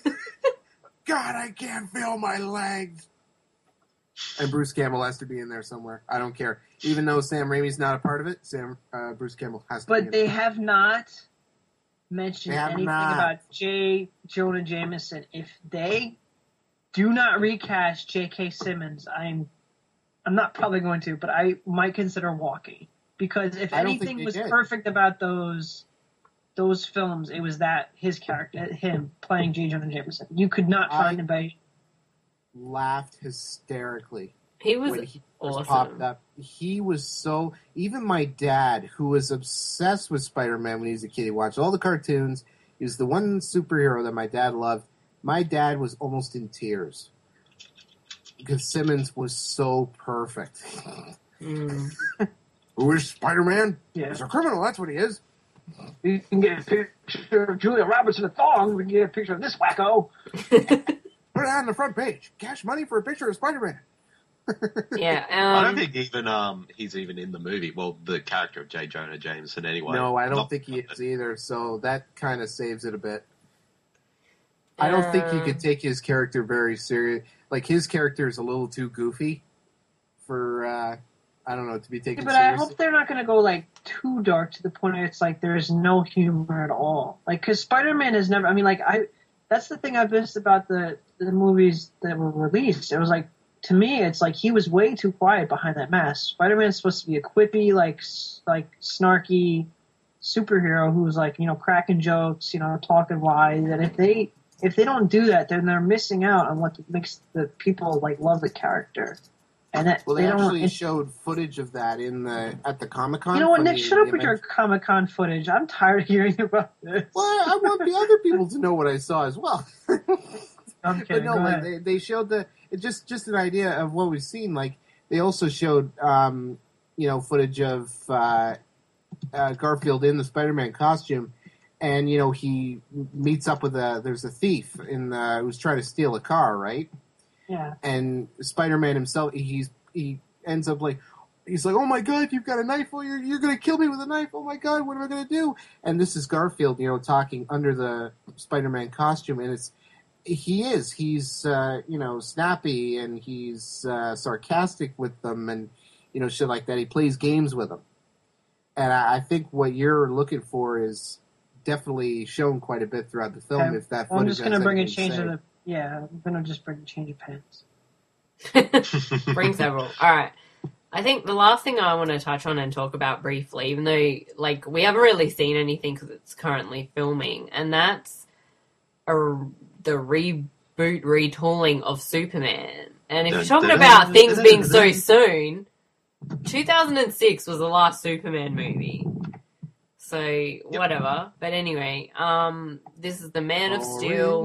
God, I can't feel my legs. And Bruce Campbell has to be in there somewhere. I don't care. Even though Sam Raimi's not a part of it, Bruce Campbell has to be in But they it. have not mentioned They have anything not. about J. Jonah Jameson. If they do not recast J.K. Simmons, I'm not probably going to, but I might consider walking. Because if I don't think anything they was did. perfect about those films, it was that his character, him playing J. Jonah Jameson. You could not find anybody. Laughed hysterically. He was when he first awesome. popped up. He was so... Even my dad, who was obsessed with Spider-Man when he was a kid, he watched all the cartoons. He was the one superhero that my dad loved. My dad was almost in tears. Because Simmons was so perfect. Mm. Who is Spider-Man? Yeah. He's a criminal, that's what he is. You can get a picture of Julia Roberts in a thong. We can get a picture of this wacko. Put it on the front page. Cash money for a picture of Spider-Man. Yeah. I don't think he's even in the movie. Well, the character of J. Jonah Jameson, anyway. No, I don't Not- think he is either, so that kind of saves it a bit. I don't think he could take his character very serious. Like, his character is a little too goofy for, I don't know, to be taken But I seriously. hope they're not going to go like too dark to the point where it's like there's no humor at all. Like, because Spider-Man has never. I mean, like that's the thing I've missed about the movies that were released. It was like, to me, it's like he was way too quiet behind that mask. Spider-Man's supposed to be a quippy, like snarky superhero who's like, cracking jokes, talking wise. And if they don't do that, then they're missing out on what makes the people like love the character. And that Well, they don't. actually showed footage of that at the Comic-Con. You know what, from Nick? the- Shut up the with your event. Comic-Con footage. I'm tired of hearing about this. Well, I want the other people to know what I saw as well. I'm But kidding. no, Go like, ahead. they showed just an idea of what we've seen. Like, they also showed, footage of Garfield in the Spider-Man costume, and he meets up with there's a thief who's trying to steal a car, right? Yeah. And Spider-Man himself, he ends up like, he's like, oh my God, you've got a knife. Oh, you're going to kill me with a knife. Oh my God, what am I going to do? And this is Garfield, talking under the Spider-Man costume. And he's snappy and he's sarcastic with them and, shit like that. He plays games with them. And I think what you're looking for is definitely shown quite a bit throughout the film. Okay. If that Well, I'm footage just gonna has bring a anything change to of say. the. Yeah, I'm gonna just bring a change of pants. Bring several. All right. I think the last thing I want to touch on and talk about briefly, even though we haven't really seen anything because it's currently filming, and that's the reboot retooling of Superman. And if you're talking about things being so soon, 2006 was the last Superman movie. So, whatever. But anyway, this is the Man of Steel.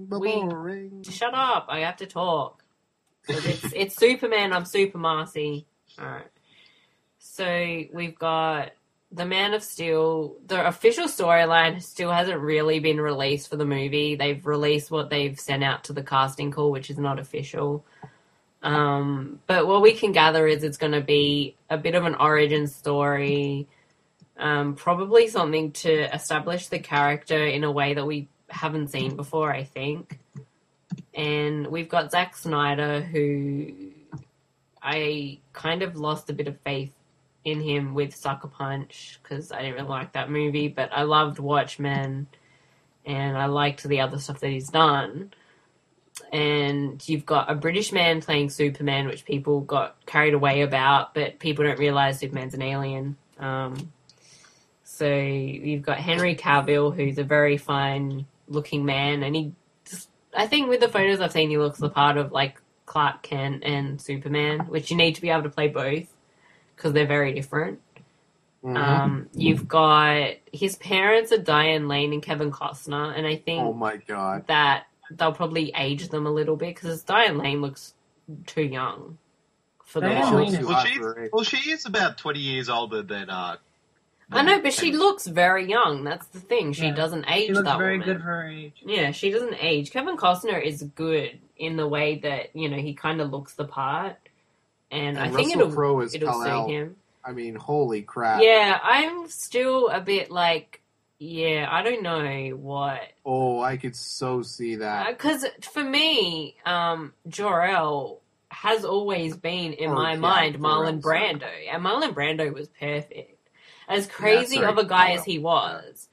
boring. Shut up! I have to talk. It's Superman. I'm Super Marcy. All right. So we've got the Man of Steel. The official storyline still hasn't really been released for the movie. They've released what they've sent out to the casting call, which is not official. But what we can gather is it's going to be a bit of an origin story. Probably something to establish the character in a way that we haven't seen before, I think. And we've got Zack Snyder, who I kind of lost a bit of faith in him with Sucker Punch because I didn't really like that movie, but I loved Watchmen and I liked the other stuff that he's done. And you've got a British man playing Superman, which people got carried away about, but people don't realise Superman's an alien. So you've got Henry Cavill, who's a very fine-looking man, and I think with the photos I've seen, he looks the part of, like, Clark Kent and Superman, which you need to be able to play both, because they're very different. Mhm. You've got... His parents are Diane Lane and Kevin Costner, and I think Oh my god. that they'll probably age them a little bit, because Diane Lane looks too young for the Diane role. Lane is- Well, she is about 20 years older than. I know, but she looks very young. That's the thing. She Yeah. doesn't age She looks that very woman. good for her age. Yeah, she doesn't age. Kevin Costner is good in the way that, you know, he kind of looks the part. And I think Russell Crowe is it'll Kal-El. suit him. I mean, holy crap. Yeah, I'm still a bit like, yeah, I don't know what. Oh, I could so see that. Because for me, Jor-El has always been, in my mind, Marlon Jor-El, Brando. And Marlon Brando was perfect. As crazy sorry, of a guy as Jor-El. he was,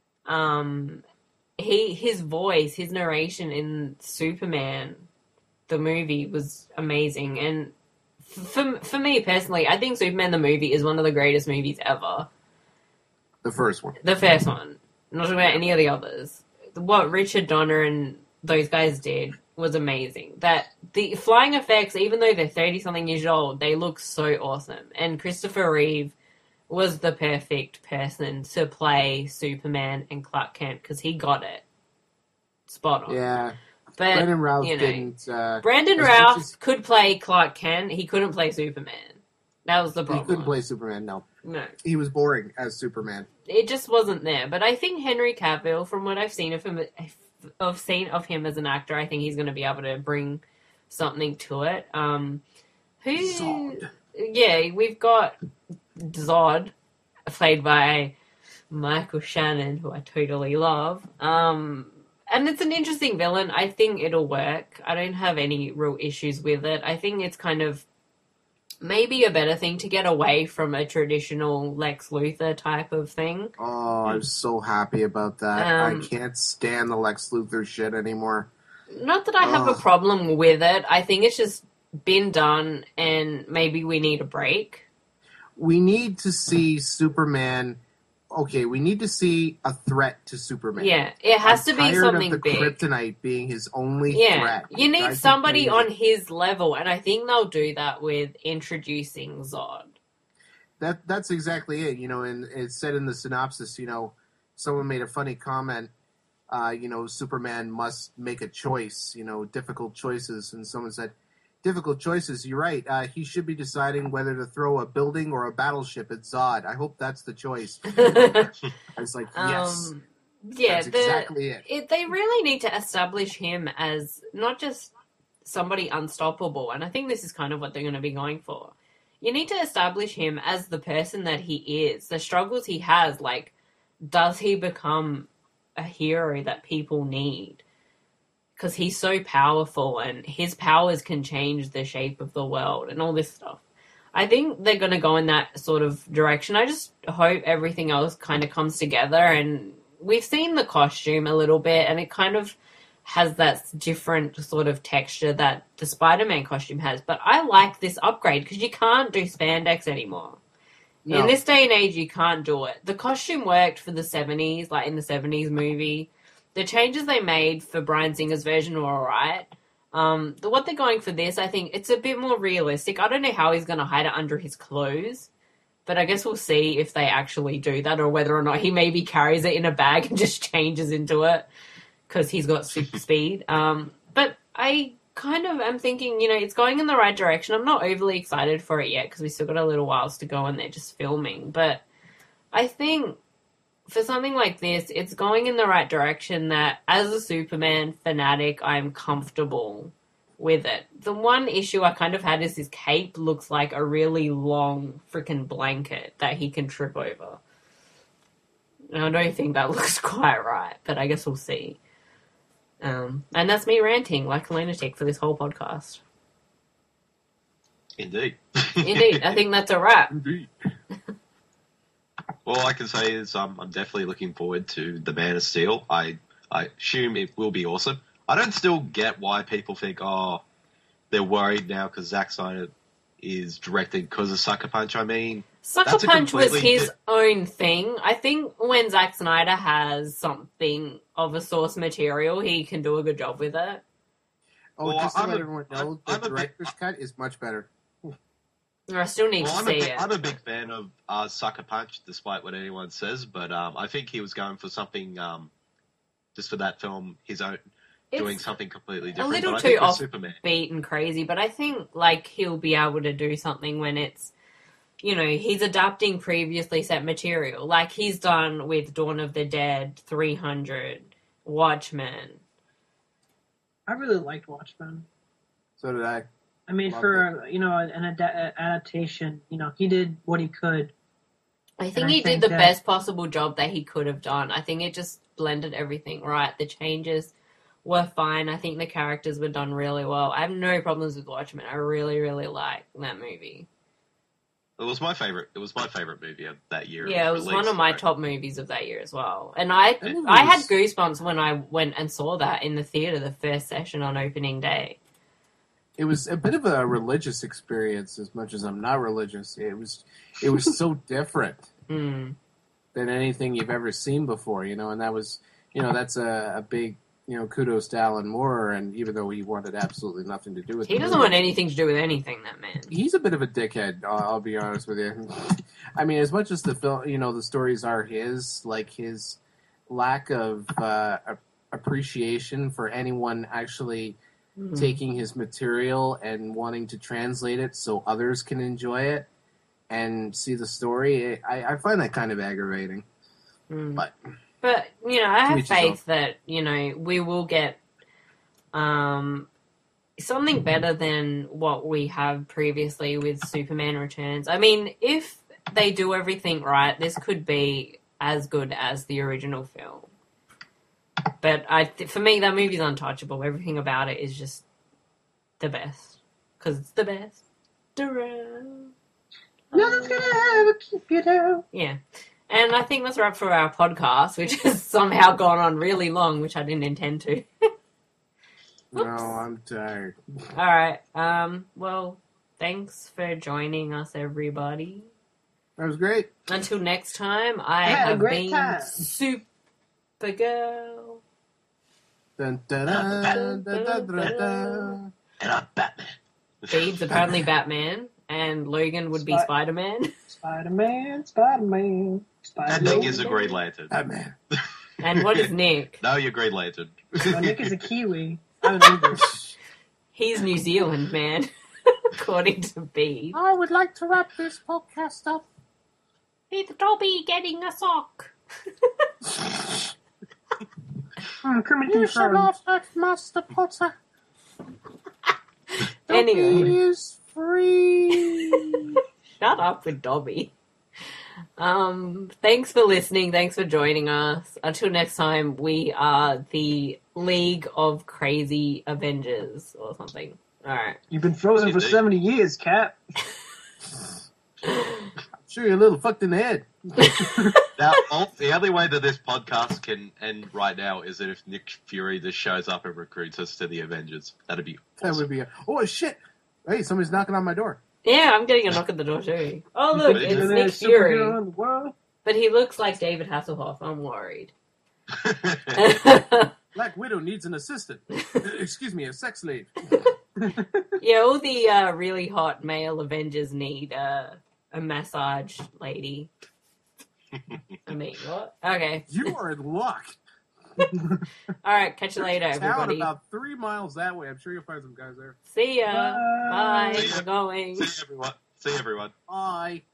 his voice, his narration in Superman, the movie, was amazing. And for me personally, I think Superman the movie is one of the greatest movies ever. The first one. The first one. Not talking about any of the others. What Richard Donner and those guys did was amazing. That the flying effects, even though they're 30-something years old, they look so awesome. And Christopher Reeve was the perfect person to play Superman and Clark Kent because he got it spot on. Yeah. But Brandon Routh you know, didn't. Brandon as much Routh as- could play Clark Kent. He couldn't play Superman. That was the He problem. couldn't play Superman, no. No. He was boring as Superman. It just wasn't there. But I think Henry Cavill, from what I've seen of him, as an actor, I think he's going to be able to bring something to it. Zod. Yeah, we've got Zod, played by Michael Shannon, who I totally love. And it's an interesting villain. I think it'll work. I don't have any real issues with it. I think it's kind of maybe a better thing to get away from a traditional Lex Luthor type of thing. Oh, I'm so happy about that. I can't stand the Lex Luthor shit anymore. Not that I have a Ugh. problem with it. I think it's just been done and maybe we need a break. We need to see Superman. Okay, we need to see a threat to Superman. Yeah, it has I'm to be tired something of the big. Kryptonite being his only Yeah, threat. you It need drives me somebody crazy. on his level, and I think they'll do that with introducing Zod. That's exactly it. You know, and it said in the synopsis, you know, someone made a funny comment, you know, Superman must make a choice, you know, difficult choices. And someone said, difficult choices, you're right. He should be deciding whether to throw a building or a battleship at Zod. I hope that's the choice. I was like, yes. Yeah, That's exactly it. they really need to establish him as not just somebody unstoppable, and I think this is kind of what they're going to be going for. You need to establish him as the person that he is, the struggles he has, like, does he become a hero that people need? Because he's so powerful, and his powers can change the shape of the world, and all this stuff. I think they're going to go in that sort of direction. I just hope everything else kind of comes together, and we've seen the costume a little bit, and it kind of has that different sort of texture that the Spider-Man costume has. But I like this upgrade because you can't do spandex anymore. No. In this day and age, you can't do it. The costume worked for the 70s, like in the 70s movie. The changes they made for Bryan Singer's version were alright. What they're going for this, I think, it's a bit more realistic. I don't know how he's going to hide it under his clothes. But I guess we'll see if they actually do that or whether or not he maybe carries it in a bag and just changes into it. because he's got super speed. But I kind of am thinking, it's going in the right direction. I'm not overly excited for it yet because we still got a little whiles to go and they're just filming. But I think for something like this, it's going in the right direction that as a Superman fanatic, I'm comfortable with it. The one issue I kind of had is his cape looks like a really long freaking blanket that he can trip over. And I don't think that looks quite right, but I guess we'll see. And that's me ranting like a lunatic for this whole podcast. Indeed. Indeed. I think that's a wrap. Indeed. All I can say is I'm definitely looking forward to The Man of Steel. I assume it will be awesome. I don't still get why people think, they're worried now because Zack Snyder is directing because of Sucker Punch. I mean, Sucker Punch was his own thing. I think when Zack Snyder has something of a source material, he can do a good job with it. Just to let everyone know, the director's cut is much better. I still need to see it. I'm a big fan of Sucker Punch, despite what anyone says, but I think he was going for something, just for that film, his own, doing something completely different. A little but too offbeat and crazy, but I think he'll be able to do something when it's, he's adapting previously set material, like he's done with Dawn of the Dead, 300, Watchmen. I really liked Watchmen. So did I. I mean, for an adaptation, he did what he could. I think he did the best possible job that he could have done. I think it just blended everything right. The changes were fine. I think the characters were done really well. I have no problems with Watchmen. I really, really like that movie. It was my favorite. It was my favorite movie of that year. Yeah, it was one of my top movies of that year as well. And I had goosebumps when I went and saw that in the theater the first session on opening day. It was a bit of a religious experience, as much as I'm not religious. It was so different than anything you've ever seen before, and that was, that's a big, kudos to Alan Moore, and even though he wanted absolutely nothing to do with it. He doesn't want anything to do with anything, that man. He's a bit of a dickhead, I'll be honest with you. I mean, as much as the film, the stories are his lack of appreciation for anyone actually taking his material and wanting to translate it so others can enjoy it and see the story, I find that kind of aggravating. But I have faith that, we will get something better than what we have previously with Superman Returns. I mean, if they do everything right, this could be as good as the original film. But for me, that movie's untouchable. Everything about it is just the best. Because it's the best. Nothing's gonna ever keep you down. Yeah. And I think that's a wrap for our podcast, which has somehow gone on really long, which I didn't intend to. No, I'm tired. All right. Well, thanks for joining us, everybody. That was great. Until next time, I have been Supergirl. Dun, dun, dun, dun, dun, dun, dun. And I'm Batman. Bede's apparently Batman, and Logan would be Spider-Man. Spider-Man. And Nick is a Green Lantern. Batman. And what is Nick? No, you're Green Lantern. Well, Nick is a Kiwi. I don't know this. He's New Zealand, man, according to Bede. I would like to wrap this podcast up. It's Dobby getting a sock. You shall not hurt Master Potter. Anyway. Dobby is free. Shut up with Dobby. Thanks for listening. Thanks for joining us. Until next time, we are the League of Crazy Avengers or something. Alright. You've been frozen for 70 years, Cap. I'm sure you're a little fucked in the head. Now, the only way that this podcast can end right now is that if Nick Fury just shows up and recruits us to the Avengers. That'd be awesome. That would be oh shit! Hey, somebody's knocking on my door. Yeah, I'm getting a knock at the door too. Oh look, it's Nick Fury. But he looks like David Hasselhoff. I'm worried. Black Widow needs an assistant. Excuse me, a sex slave. Yeah, all the really hot male Avengers need a massage lady. I mean, what? Okay. You are in luck. All right, catch you later, Town everybody. about 3 miles that way. I'm sure you'll find some guys there. See ya. Bye. Bye. See ya. We're going. See everyone. See everyone. Bye.